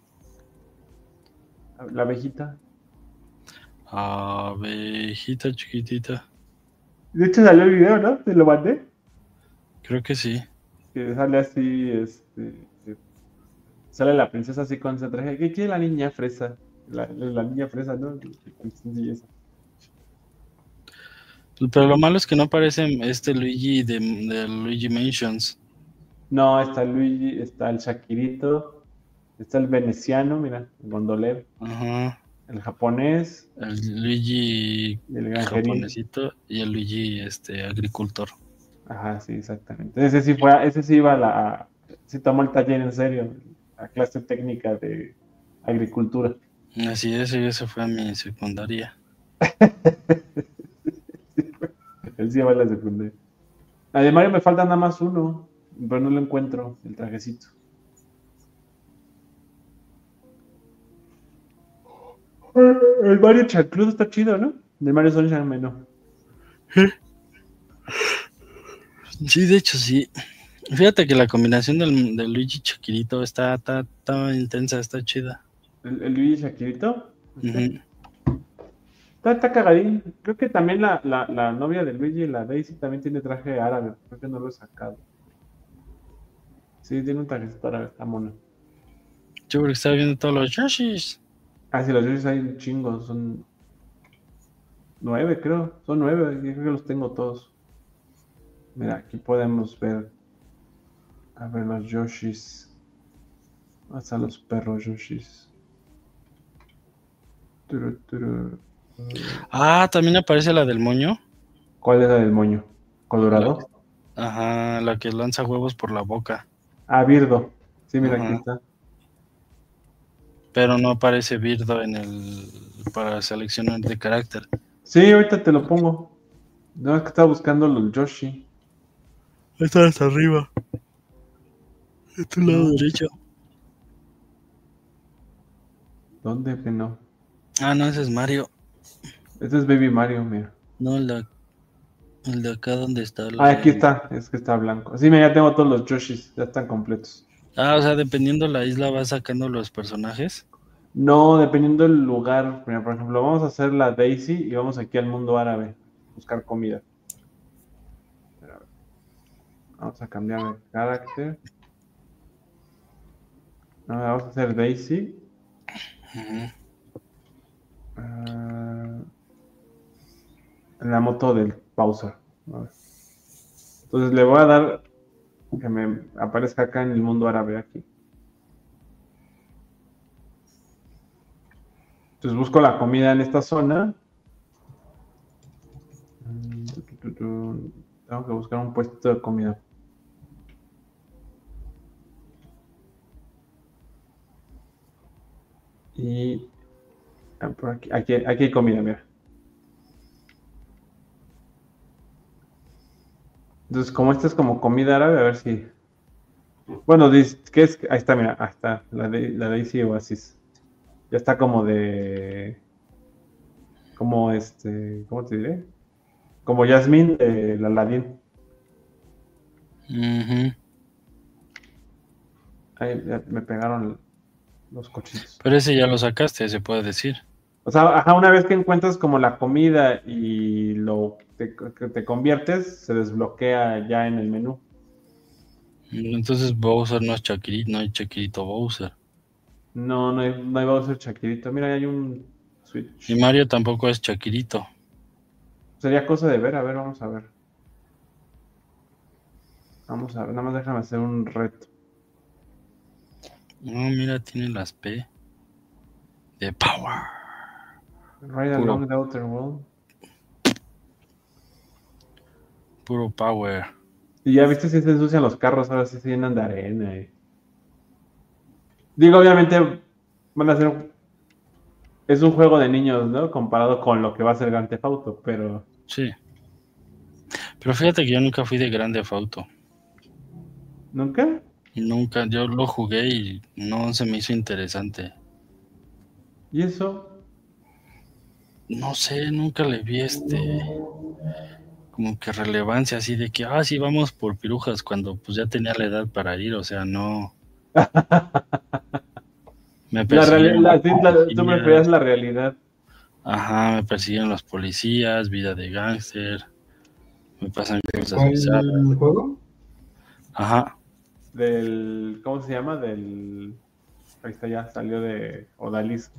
La abejita. Abejita chiquitita. De hecho salió el video, ¿no? Te lo mandé. Creo que sí. Que sale así, sale la princesa así con ese traje. ¿Qué quiere la niña fresa? La niña fresa, ¿no? Pero lo malo es que no aparece este Luigi de Luigi Mansions. No, está Luigi, está el Shakirito, está el veneciano, mira, el gondolero. Ajá. El japonés. El Luigi el japonesito y el Luigi agricultor. Ajá, sí, exactamente. Ese sí iba sí tomó el taller en serio, la clase técnica de agricultura. Así es, ese fue a mi secundaria. Él sí va a la secundaria. De Mario me falta nada más uno, pero no lo encuentro, el trajecito. El Mario Chancludo está chido, ¿no? De Mario Sunshine menos. Sí, de hecho sí. Fíjate que la combinación del Luigi Chaquirito está intensa, está chida. ¿El Luigi Shakirito? Está cagadín. Creo que también la novia de Luigi, la Daisy, también tiene traje árabe. Creo que no lo he sacado. Sí, tiene un trajecito árabe, está mono. Yo porque estaba viendo todos los Yoshis. Ah, sí, los Yoshis hay un chingo. Son 9, creo. Son 9. Yo creo que los tengo todos. Mira, aquí podemos ver. A ver, los Yoshis. ¿Dónde están los perros Yoshis? También aparece la del moño. ¿Cuál es la del moño? ¿Colorado? Ajá, la que lanza huevos por la boca. Ah, Birdo. Sí, mira, aquí está. Pero no aparece Birdo para seleccionar de carácter. Sí, ahorita te lo pongo. No, es que estaba buscando los Yoshi. Está hasta arriba. De tu lado derecho. ¿Dónde que no? No, ese es Mario. Este es Baby Mario, mira. No, el de acá donde está. Aquí está, es que está blanco. Sí, mira, ya tengo todos los Yoshis, ya están completos. O sea, dependiendo la isla vas sacando los personajes. No, dependiendo del lugar. Mira, por ejemplo, vamos a hacer la Daisy y vamos aquí al mundo árabe, buscar comida. Vamos a cambiar el carácter. Vamos a hacer Daisy. La moto del Bowser. Entonces le voy a dar que me aparezca acá en el mundo árabe aquí. Entonces busco la comida en esta zona. Tengo que buscar un puesto de comida. Y por aquí hay comida, mira. Entonces, como esta es como comida árabe, a ver si. Bueno, ¿qué es? Ahí está, mira, ahí está, la Daisy Oasis. Ya está como de. Como ¿cómo te diré? Como Jasmine de la Aladdin. Ujú. Ahí ya me pegaron los cochitos. Pero ese ya lo sacaste, se puede decir. O sea, ajá, una vez que encuentras como la comida y que te conviertes, se desbloquea ya en el menú. Entonces Bowser no es Shakirito, no hay Shakirito Bowser. No hay Bowser Shakirito. Mira, hay un Switch. Y Mario tampoco es Shakirito. Sería cosa de ver, a ver, vamos a ver. Vamos a ver, nada más déjame hacer un reto. No, mira, tiene las P de Power. Ride Puro. along the outer world. Puro Power. Y ya viste si se ensucian los carros, ahora sí se llenan de arena. Digo, obviamente van a ser. Es un juego de niños, ¿no? Comparado con lo que va a ser Grand Theft Auto, pero. Sí. Pero fíjate que yo nunca fui de Grand Theft Auto. ¿Nunca? Nunca, yo lo jugué y no se me hizo interesante. ¿Y eso? No sé, nunca le vi como que relevancia así de que, sí, vamos por pirujas cuando pues ya tenía la edad para ir, o sea, no. Me La persiguieron realidad, los tú me policías. referías a la realidad. Ajá, me persiguieron los policías, vida de gángster, me pasan cosas ¿Cuál bizarras. juego? Ajá, ¿Cómo se llama? Ahí está, ya salió de Odalisque.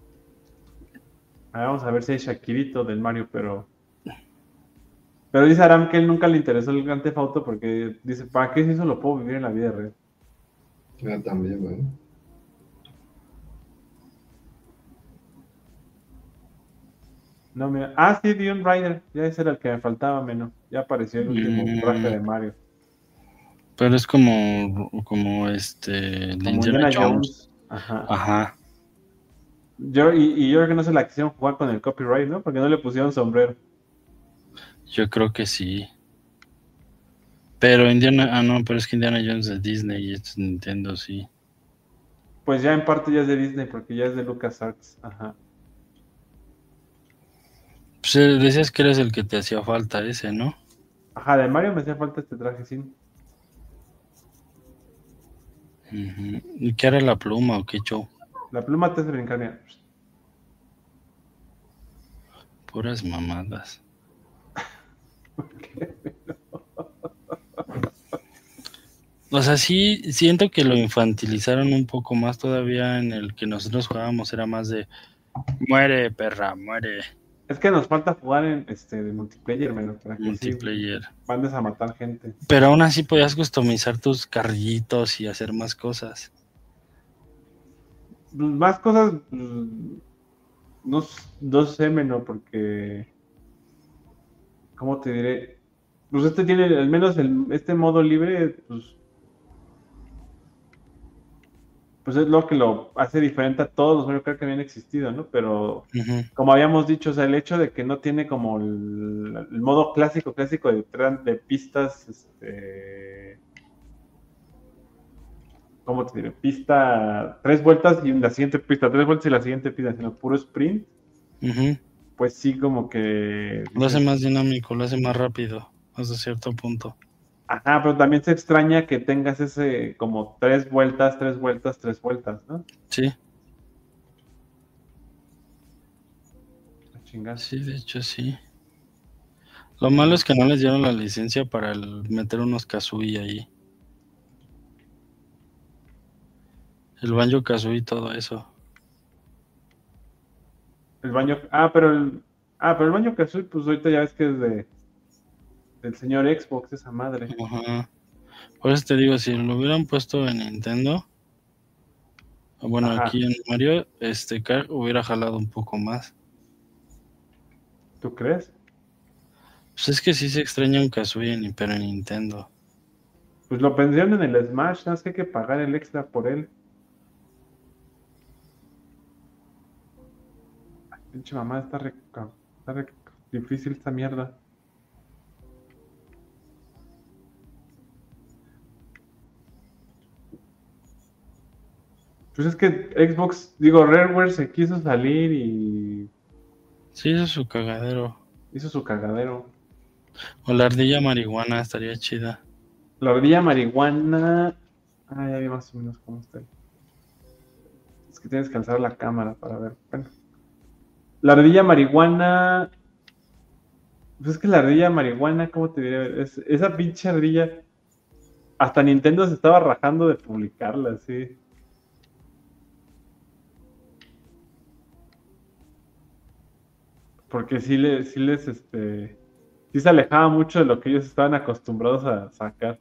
Vamos a ver si hay Shakirito del Mario, pero dice Aram que él nunca le interesó el Grand Theft Auto porque dice, ¿para qué si eso lo puedo vivir en la vida real? También, bueno. No, mira. Sí, Dune Rider. Ya ese era el que me faltaba menos. Ya apareció el último traje de Mario. pero es como de Como Indiana Jones. Ajá. Ajá. Yo creo que no se la quisieron jugar con el copyright, ¿no? Porque no le pusieron sombrero. Yo creo que sí. Pero no, pero es que Indiana Jones es de Disney y esto es Nintendo, sí. Pues ya en parte ya es de Disney, porque ya es de LucasArts. Ajá. Pues decías que eres el que te hacía falta ese, ¿no? Ajá, de Mario me hacía falta este traje, sí. Uh-huh. ¿Y qué era la pluma o qué show? La pluma te hace brincar, mira. Puras mamadas. O sea, sí, siento que lo infantilizaron un poco más todavía. En el que nosotros jugábamos era más de muere, perra, muere. Es que nos falta jugar en de multiplayer, menos para que Multiplayer. sí mandes a matar gente. Pero aún así podías customizar tus carrillitos y hacer más cosas. Más cosas, no sé, menos porque, ¿cómo te diré? Pues este tiene, al menos este modo libre, pues es lo que lo hace diferente a todos los Mario Kart que habían existido, ¿no? Pero, como habíamos dicho, o sea, el hecho de que no tiene como el modo clásico de pistas, ¿cómo te diré? Pista, 3 vueltas y la siguiente pista, 3 vueltas y la siguiente pista, sino puro sprint, pues sí, como que... Lo hace más dinámico, lo hace más rápido, hasta cierto punto. Ajá, pero también se extraña que tengas ese como 3 vueltas, 3 vueltas, 3 vueltas, ¿no? Sí. A chingar. Sí, de hecho sí. Lo malo es que no les dieron la licencia para meter unos Kazooie ahí. El Banjo-Kazooie y todo eso. El baño, pero el Banjo-Kazooie, pues ahorita ya ves que es del señor Xbox, esa madre. Ajá. Por eso te digo, si lo hubieran puesto en Nintendo, Bueno, Ajá. aquí en Mario, Kart hubiera jalado un poco más. ¿Tú crees? Pues es que sí se extraña un Kazooie, pero en Nintendo. Pues lo pensaron en el Smash, nada más que hay que pagar el extra por él. Pinche mamá, está re difícil esta mierda. Pues es que Xbox, digo, Rareware se quiso salir y Sí, eso es su cagadero. hizo su cagadero. O la ardilla marihuana estaría chida. La ardilla marihuana. Ah, ya vi más o menos cómo está. Es que tienes que alzar la cámara para ver. Bueno. La ardilla marihuana. Pues es que la ardilla marihuana, ¿cómo te diré? Esa pinche ardilla. Hasta Nintendo se estaba rajando de publicarla, sí. Porque sí se alejaba mucho de lo que ellos estaban acostumbrados a sacar.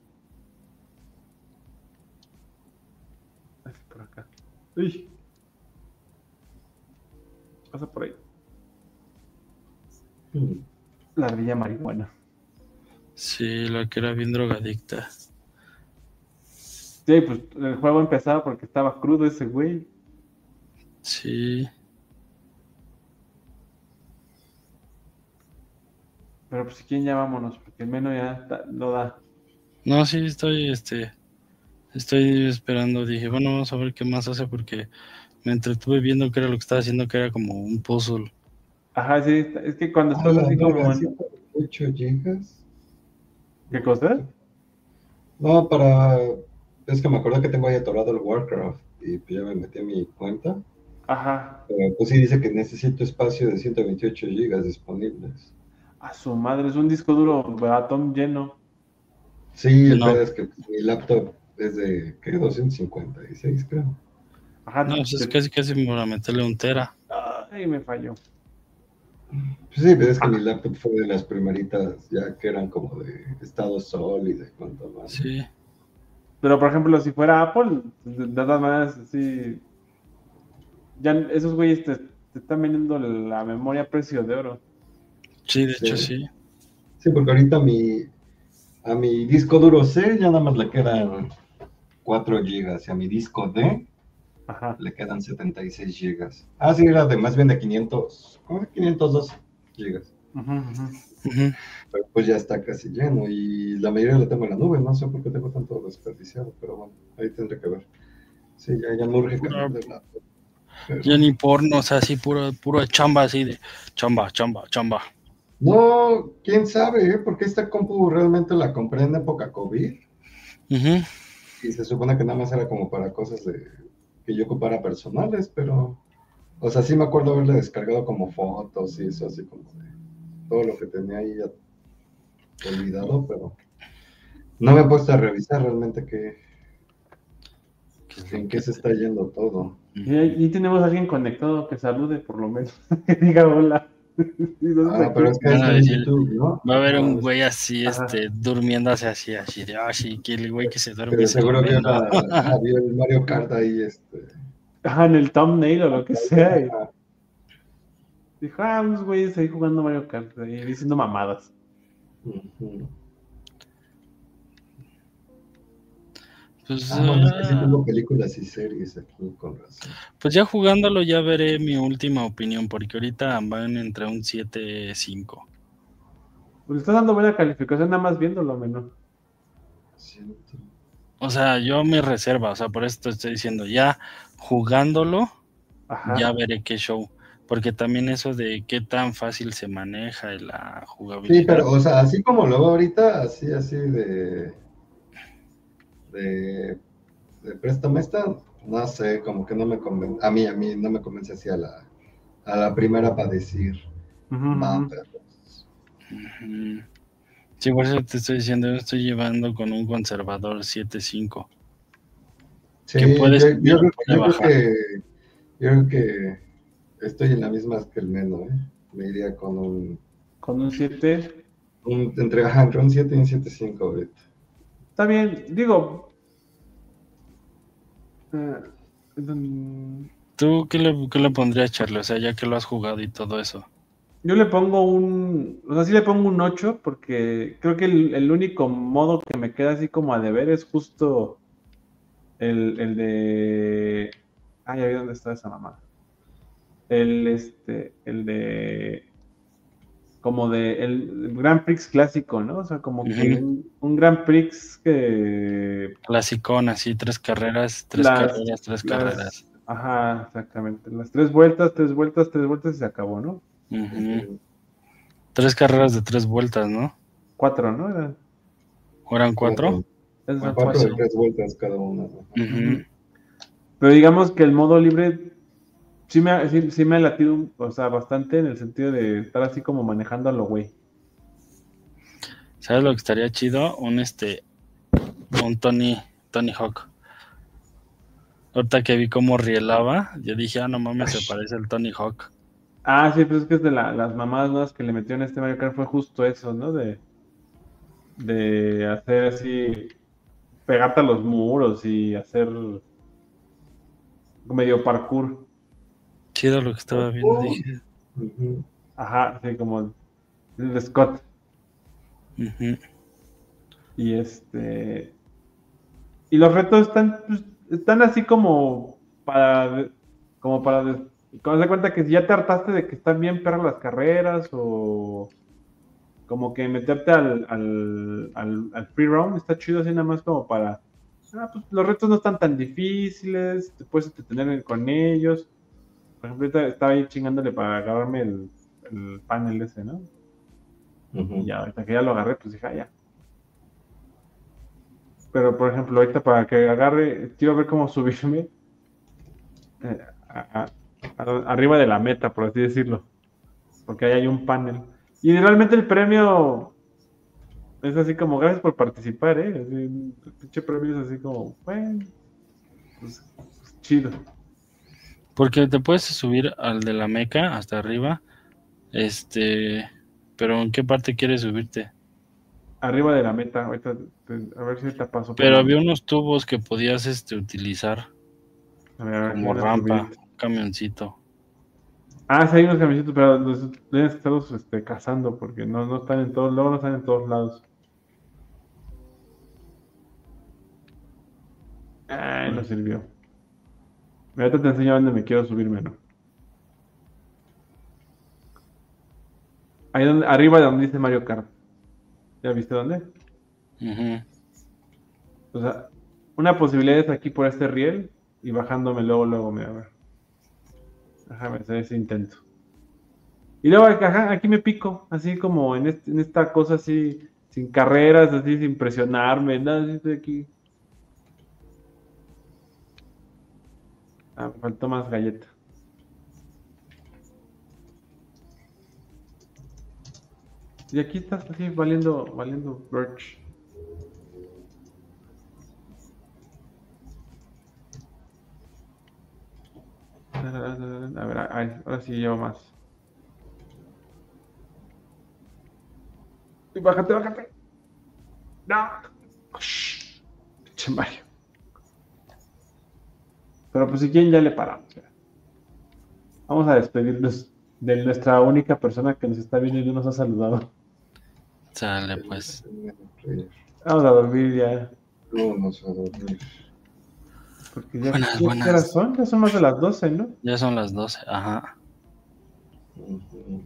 Así por acá. Uy, pasa por ahí. Mm. La ardilla marihuana. Sí, la que era bien drogadicta. Sí, pues el juego empezaba porque estaba crudo ese güey. Sí. Pero pues si quieren ya vámonos, porque el menú no da. No, sí, estoy esperando. Dije, bueno, vamos a ver qué más hace porque me entretuve viendo qué era lo que estaba haciendo, que era como un puzzle. Ajá, sí, es que cuando Ah, estás la así verga, como en... 128 gigas. ¿Qué cosa? No, para. Es que me acuerdo que tengo ahí atorado el Warcraft y pues ya me metí a mi cuenta. Ajá, Pero pues sí dice que necesito espacio de 128 gigas disponibles. a su madre, es un disco duro batón lleno. Sí, el No, pedo es que pues, mi laptop es de, ¿qué? 256, creo. no, Ajá, pues es casi para meterle un tera. ay, me falló. Pues sí, pero es que mi Ah, laptop fue de las primeritas ya que eran como de estado sólido y cuanto más. Sí, pero por ejemplo, si fuera Apple, de todas maneras, sí, ya esos güeyes te están vendiendo la memoria a precio de oro. sí, de hecho Sí, sí. sí, porque ahorita a mi disco duro C ya nada más le quedan 4 gigas y a mi disco D Ajá. le quedan 76 gigas. Ah, sí, era de más bien de 500, ¿cómo de 512 gigas. Ujú, ujú. Ujú. Pero pues ya está casi lleno y la mayoría lo tengo en la nube, no sé por qué tengo tanto desperdiciado, pero bueno, ahí tendré que ver. Sí, ya me urge cambiar de laptop. Ya Pero... ni porno, o sea, así puro chamba, así de chamba. No, quién sabe, ¿eh? Porque esta compu realmente la compré en época COVID Ujú. y se supone que nada más era como para cosas que yo ocupara personales, pero, o sea, sí me acuerdo haberle descargado como fotos y eso, así como de todo lo que tenía ahí ya olvidado, pero no me he puesto a revisar realmente ¿Qué es lo en que qué se está yendo todo. Y tenemos a alguien conectado que salude, por lo menos. Que diga hola. ¿Y dónde Ah, está pero aquí? es que van es a en decir? YouTube, ¿no? Va a haber Ajá, un güey así, Ajá. durmiéndose así de, sí, que el güey que se duerme pero es el seguro que vendo. había el Mario Kart ahí, Ajá, en el thumbnail o lo que sea. Y Ajá. dijo, unos güeyes ahí jugando Mario Kart, ahí diciendo mamadas. Ujú. Pues, Ah, bueno, es que sí tengo películas y series aquí, con razón. pues ya jugándolo ya veré mi última opinión, porque ahorita van entre un 7-5. Pues le estás dando buena calificación nada más viéndolo, menos. Siento. O sea, yo me reserva, o sea, por eso te estoy diciendo, ya jugándolo, ya Ajá. veré qué show. Porque también eso de qué tan fácil se maneja y la Sí, jugabilidad. pero, o sea, así como lo veo ahorita, así de préstame esta, no sé, como que no me convence, a mí no me convence así a la primera para decir, Ujú, va, ujú. perros. Ujú. Sí, por eso te estoy diciendo, yo estoy llevando con un conservador 7-5, que Sí, puede yo, subir yo, o creo- puede yo creo bajar. que, yo creo que estoy en la misma que el Meno, ¿eh? Me iría con Con un 7. entre un 7 y un 7.5 ahorita. Está bien, digo. ¿Tú qué le pondrías, Charlie? O sea, ya que lo has jugado y todo eso. Yo le pongo o sea, sí le pongo un 8 porque creo que el único modo que me queda así como a deber es justo el de... Ah, ya vi dónde está esa mamá. El de... Como de el Grand Prix clásico, ¿no? O sea, como que un Grand Prix que Clasicón, así, 3 carreras, tres las, carreras, 3 carreras. ajá, exactamente. Las 3 vueltas, 3 vueltas, 3 vueltas y se acabó, ¿no? Ujú. 3 carreras de 3 vueltas, ¿no? 4, ¿no? Eran, ¿O eran 4? esas son 4 de 4. 3 vueltas cada una. Ujú. Pero digamos que el modo libre sí me ha latido, o sea, bastante en el sentido de estar así como manejando a lo güey. ¿Sabes lo que estaría chido? Un Tony Hawk. Ahorita que vi cómo rielaba, yo dije, no mames, se parece al Tony Hawk. Ah, sí, pues es que es de las mamadas nuevas que le metieron a este Mario Kart fue justo eso, ¿no? De hacer así, pegarte a los muros y hacer medio parkour. Chido lo que estaba viendo, dije. Ujú. Ajá, sí, como el de Scott. Ujú. Y y los retos están, pues, están así como para, como se cuenta que si ya te hartaste de que están bien perras las carreras o como que meterte al free round, está chido así nada más como pues los retos no están tan difíciles, te puedes entretener con ellos. Por ejemplo, ahorita estaba ahí chingándole para agarrarme el panel ese, ¿no? Y Ujú. ya, ahorita que ya lo agarré, pues dije, ya. Pero, por ejemplo, ahorita para que agarre, quiero ver cómo subirme eh, a- a- arriba de la meta, por así decirlo. Porque ahí hay un panel. Y realmente el premio es así como, gracias por participar, ¿eh? Así, el pinche premio es así como, bueno, pues chido. Porque te puedes subir al de la Meca hasta arriba, pero ¿en qué parte quieres subirte? Arriba de la meta, ahorita, a ver si ahorita paso por Pero la había meta. unos tubos que podías utilizar A ver, aquí hay como una rampa, subida. un camioncito. Ah, sí hay unos camisitos, pero los deben estarlos cazando porque no están en todos, luego no están en todos lados. Ay, no sirvió. Ahorita te enseño a dónde me quiero subirme, ¿no? Ahí donde, arriba de donde dice Mario Kart. ¿Ya viste dónde? Ujú. O sea, una posibilidad es aquí por este riel y bajándome luego, mira, a ver. Déjame hacer ese intento. Y luego ajá, aquí me pico, así como en esta cosa así, sin carreras, así, sin presionarme, nada, así estoy aquí. Ah, me faltó más galleta. Y aquí estás así valiendo Birch. A ver, ahora sí llevo más. Y bájate. No. Pinche Mario. Pero pues si quieren ya le paramos. Ya. Vamos a despedirnos de nuestra única persona que nos está viendo y no nos ha saludado. Sale, pues. Vamos a dormir ya. Vámonos a dormir. Porque ya, Buenas, ¿qué horas buenas. son? Ya son más de las 12, ¿no? Ya son las 12, ajá. Ujú.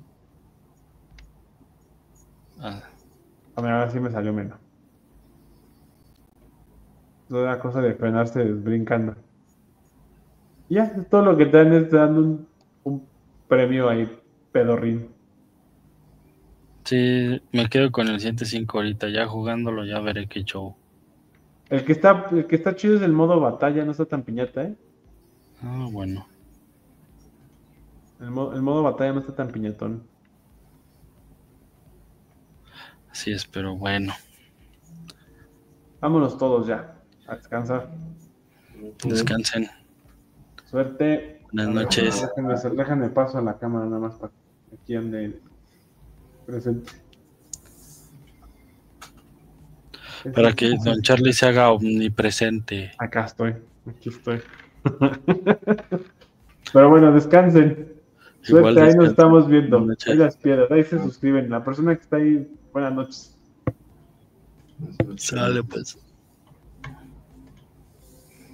Ah, A ver, ahora sí me salió menos. Toda cosa de frenarse brincando. Y ya, es todo lo que te dan es te dan un premio ahí, pedorrín. sí, me quedo con el 105 ahorita, ya jugándolo, ya veré qué show. El que está chido es el modo batalla, no está tan piñata, ¿eh? Ah, bueno. El modo batalla no está tan piñatón. Así es, pero bueno. Vámonos todos ya, a descansar. Ujú. Descansen. Suerte. Buenas A ver, noches. déjenme paso a la cámara nada más para que aquí ande presente. Para que Don Charlie se haga omnipresente. Acá estoy, aquí estoy. Pero bueno, descansen. Igual Suerte, ahí nos descansen. estamos viendo. Buenas noches. Ahí las piedras, ahí se suscriben. La persona que está ahí, buenas noches. Sale, pues.